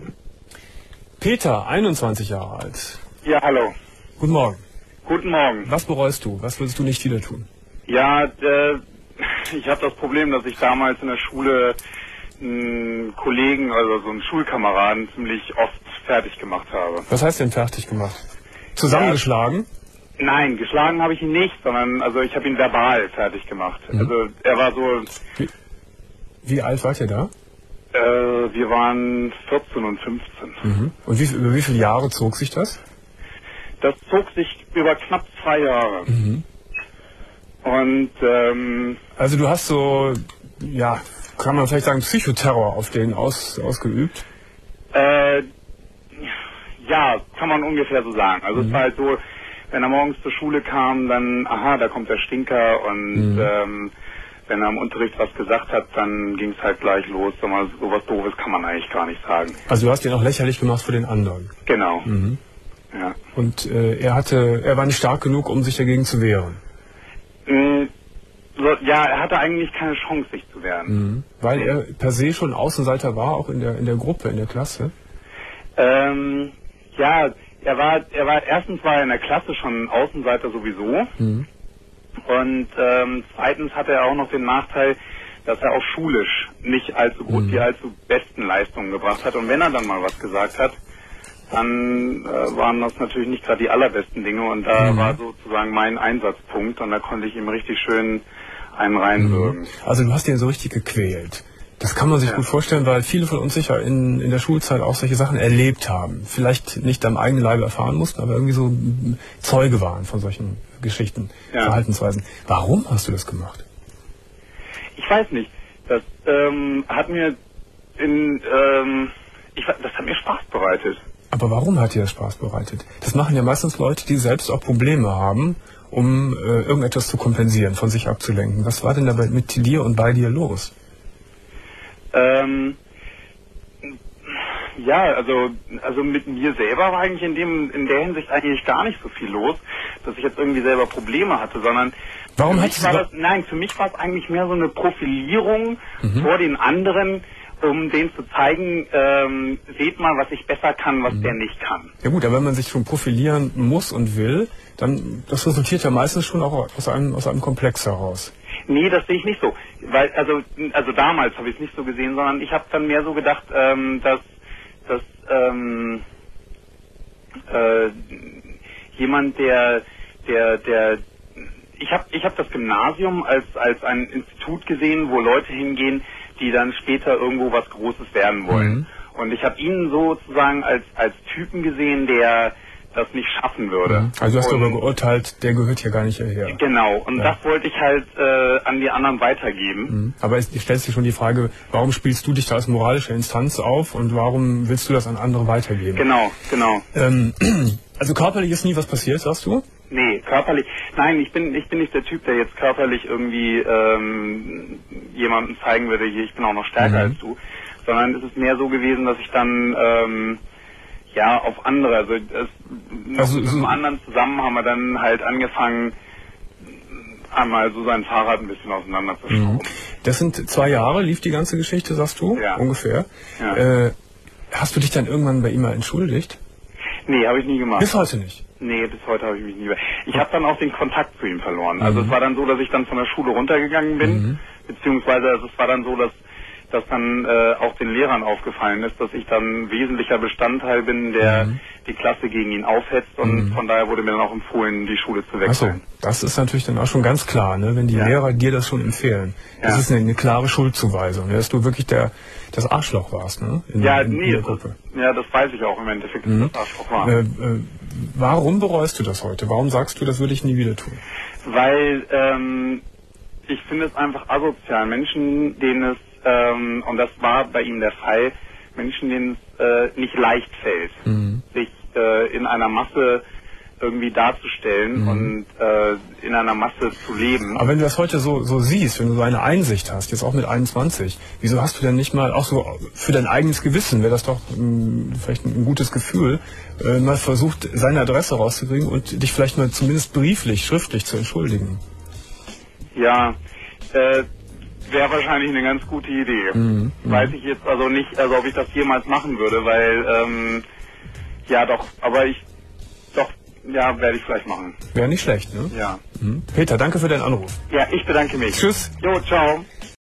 Peter, 21 Jahre alt. Ja, hallo. Guten Morgen. Guten Morgen. Was bereust du? Was würdest du nicht wieder tun? Ja, ich habe das Problem, dass ich damals in der Schule einen Kollegen, also so einen Schulkameraden, ziemlich oft fertig gemacht habe. Was heißt denn fertig gemacht? Zusammengeschlagen? Nein, geschlagen habe ich ihn nicht, sondern also ich habe ihn verbal fertig gemacht. Also er war so... Wie alt wart ihr da? Wir waren 14 und 15. Und über wie viele Jahre zog sich das? Das zog sich über knapp 2 Jahre. Und also du hast so, ja, kann man vielleicht sagen, Psychoterror auf den ausgeübt? Ja, kann man ungefähr so sagen. Also es war halt so, wenn er morgens zur Schule kam, dann, aha, da kommt der Stinker und wenn er im Unterricht was gesagt hat, dann ging es halt gleich los. So was Doofes kann man eigentlich gar nicht sagen. Also du hast ihn auch lächerlich gemacht für den anderen? Genau. Ja. Und er war nicht stark genug, um sich dagegen zu wehren? Ja, er hatte eigentlich keine Chance, sich zu wehren. Weil er per se schon Außenseiter war, auch in der Gruppe, in der Klasse? Ja, erstens war er in der Klasse schon Außenseiter sowieso. Und zweitens hatte er auch noch den Nachteil, dass er auch schulisch nicht allzu gut, die allzu besten Leistungen gebracht hat. Und wenn er dann mal was gesagt hat, dann waren das natürlich nicht gerade die allerbesten Dinge und da war sozusagen mein Einsatzpunkt und da konnte ich ihm richtig schön einen reinwürgen. Also du hast ihn so richtig gequält. Das kann man sich gut vorstellen, weil viele von uns sicher in der Schulzeit auch solche Sachen erlebt haben. Vielleicht nicht am eigenen Leibe erfahren mussten, aber irgendwie so Zeuge waren von solchen Geschichten, Verhaltensweisen. Warum hast du das gemacht? Ich weiß nicht. Das hat mir das hat mir Spaß bereitet. Aber warum hat dir das Spaß bereitet? Das machen ja meistens Leute, die selbst auch Probleme haben, um irgendetwas zu kompensieren, von sich abzulenken. Was war denn dabei mit dir und bei dir los? Ja, also mit mir selber war eigentlich in der Hinsicht eigentlich gar nicht so viel los, dass ich jetzt irgendwie selber Probleme hatte, sondern Warum für mich war es eigentlich mehr so eine Profilierung vor den anderen, um denen zu zeigen, seht mal, was ich besser kann, was der nicht kann. Ja gut, aber wenn man sich schon profilieren muss und will, dann das resultiert ja meistens schon auch aus einem Komplex heraus. Nee, das sehe ich nicht so. Weil, also damals habe ich es nicht so gesehen, sondern ich habe dann mehr so gedacht, dass jemand, ich habe das Gymnasium als ein Institut gesehen, wo Leute hingehen, die dann später irgendwo was Großes werden wollen. Und ich habe ihn sozusagen als Typen gesehen, der das nicht schaffen würde. Also hast du aber geurteilt, der gehört hier gar nicht hierher. Genau, und das wollte ich halt an die anderen weitergeben. Aber es stellt sich schon die Frage, warum spielst du dich da als moralische Instanz auf und warum willst du das an andere weitergeben? Genau. Also körperlich ist nie was passiert, sagst du? Nee, körperlich. Nein, ich bin nicht der Typ, der jetzt körperlich irgendwie jemandem zeigen würde, hier, ich bin auch noch stärker als du. Sondern es ist mehr so gewesen, dass ich dann auf andere, mit einem anderen zusammen haben wir dann halt angefangen, einmal so sein Fahrrad ein bisschen auseinanderzuschrauben. Das sind 2 Jahre, lief die ganze Geschichte, sagst du? Ja. Ungefähr. Ja. Hast du dich dann irgendwann bei ihm mal entschuldigt? Nee, habe ich nie gemacht. Bis heute nicht? Nee, bis heute habe ich mich nie. Ich habe dann auch den Kontakt zu ihm verloren. Also es war dann so, dass ich dann von der Schule runtergegangen bin, beziehungsweise es war dann so, dass dann auch den Lehrern aufgefallen ist, dass ich dann wesentlicher Bestandteil bin, der die Klasse gegen ihn aufhetzt und von daher wurde mir dann auch empfohlen, die Schule zu wechseln. Ach so, das ist natürlich dann auch schon ganz klar, ne? Wenn die Lehrer dir das schon empfehlen. Das ist eine klare Schuldzuweisung, dass du wirklich das Arschloch warst, ne? In der Gruppe. Das weiß ich auch im Endeffekt, dass das Arschloch war. Warum bereust du das heute? Warum sagst du, das würde ich nie wieder tun? Weil ich finde es einfach asozial. Menschen, denen es und das war bei ihm der Fall, Menschen, denen es nicht leicht fällt, sich in einer Masse irgendwie darzustellen und in einer Masse zu leben. Aber wenn du das heute so siehst, wenn du so eine Einsicht hast, jetzt auch mit 21, wieso hast du denn nicht mal, auch so für dein eigenes Gewissen, wäre das doch vielleicht ein gutes Gefühl, mal versucht, seine Adresse rauszukriegen und dich vielleicht mal zumindest brieflich, schriftlich zu entschuldigen? Ja, wäre wahrscheinlich eine ganz gute Idee. Weiß ich jetzt also nicht, ob ich das jemals machen würde, weil, werde ich vielleicht machen. Wäre nicht schlecht, ne? Ja. Peter, danke für deinen Anruf. Ja, ich bedanke mich. Tschüss. Jo, ciao.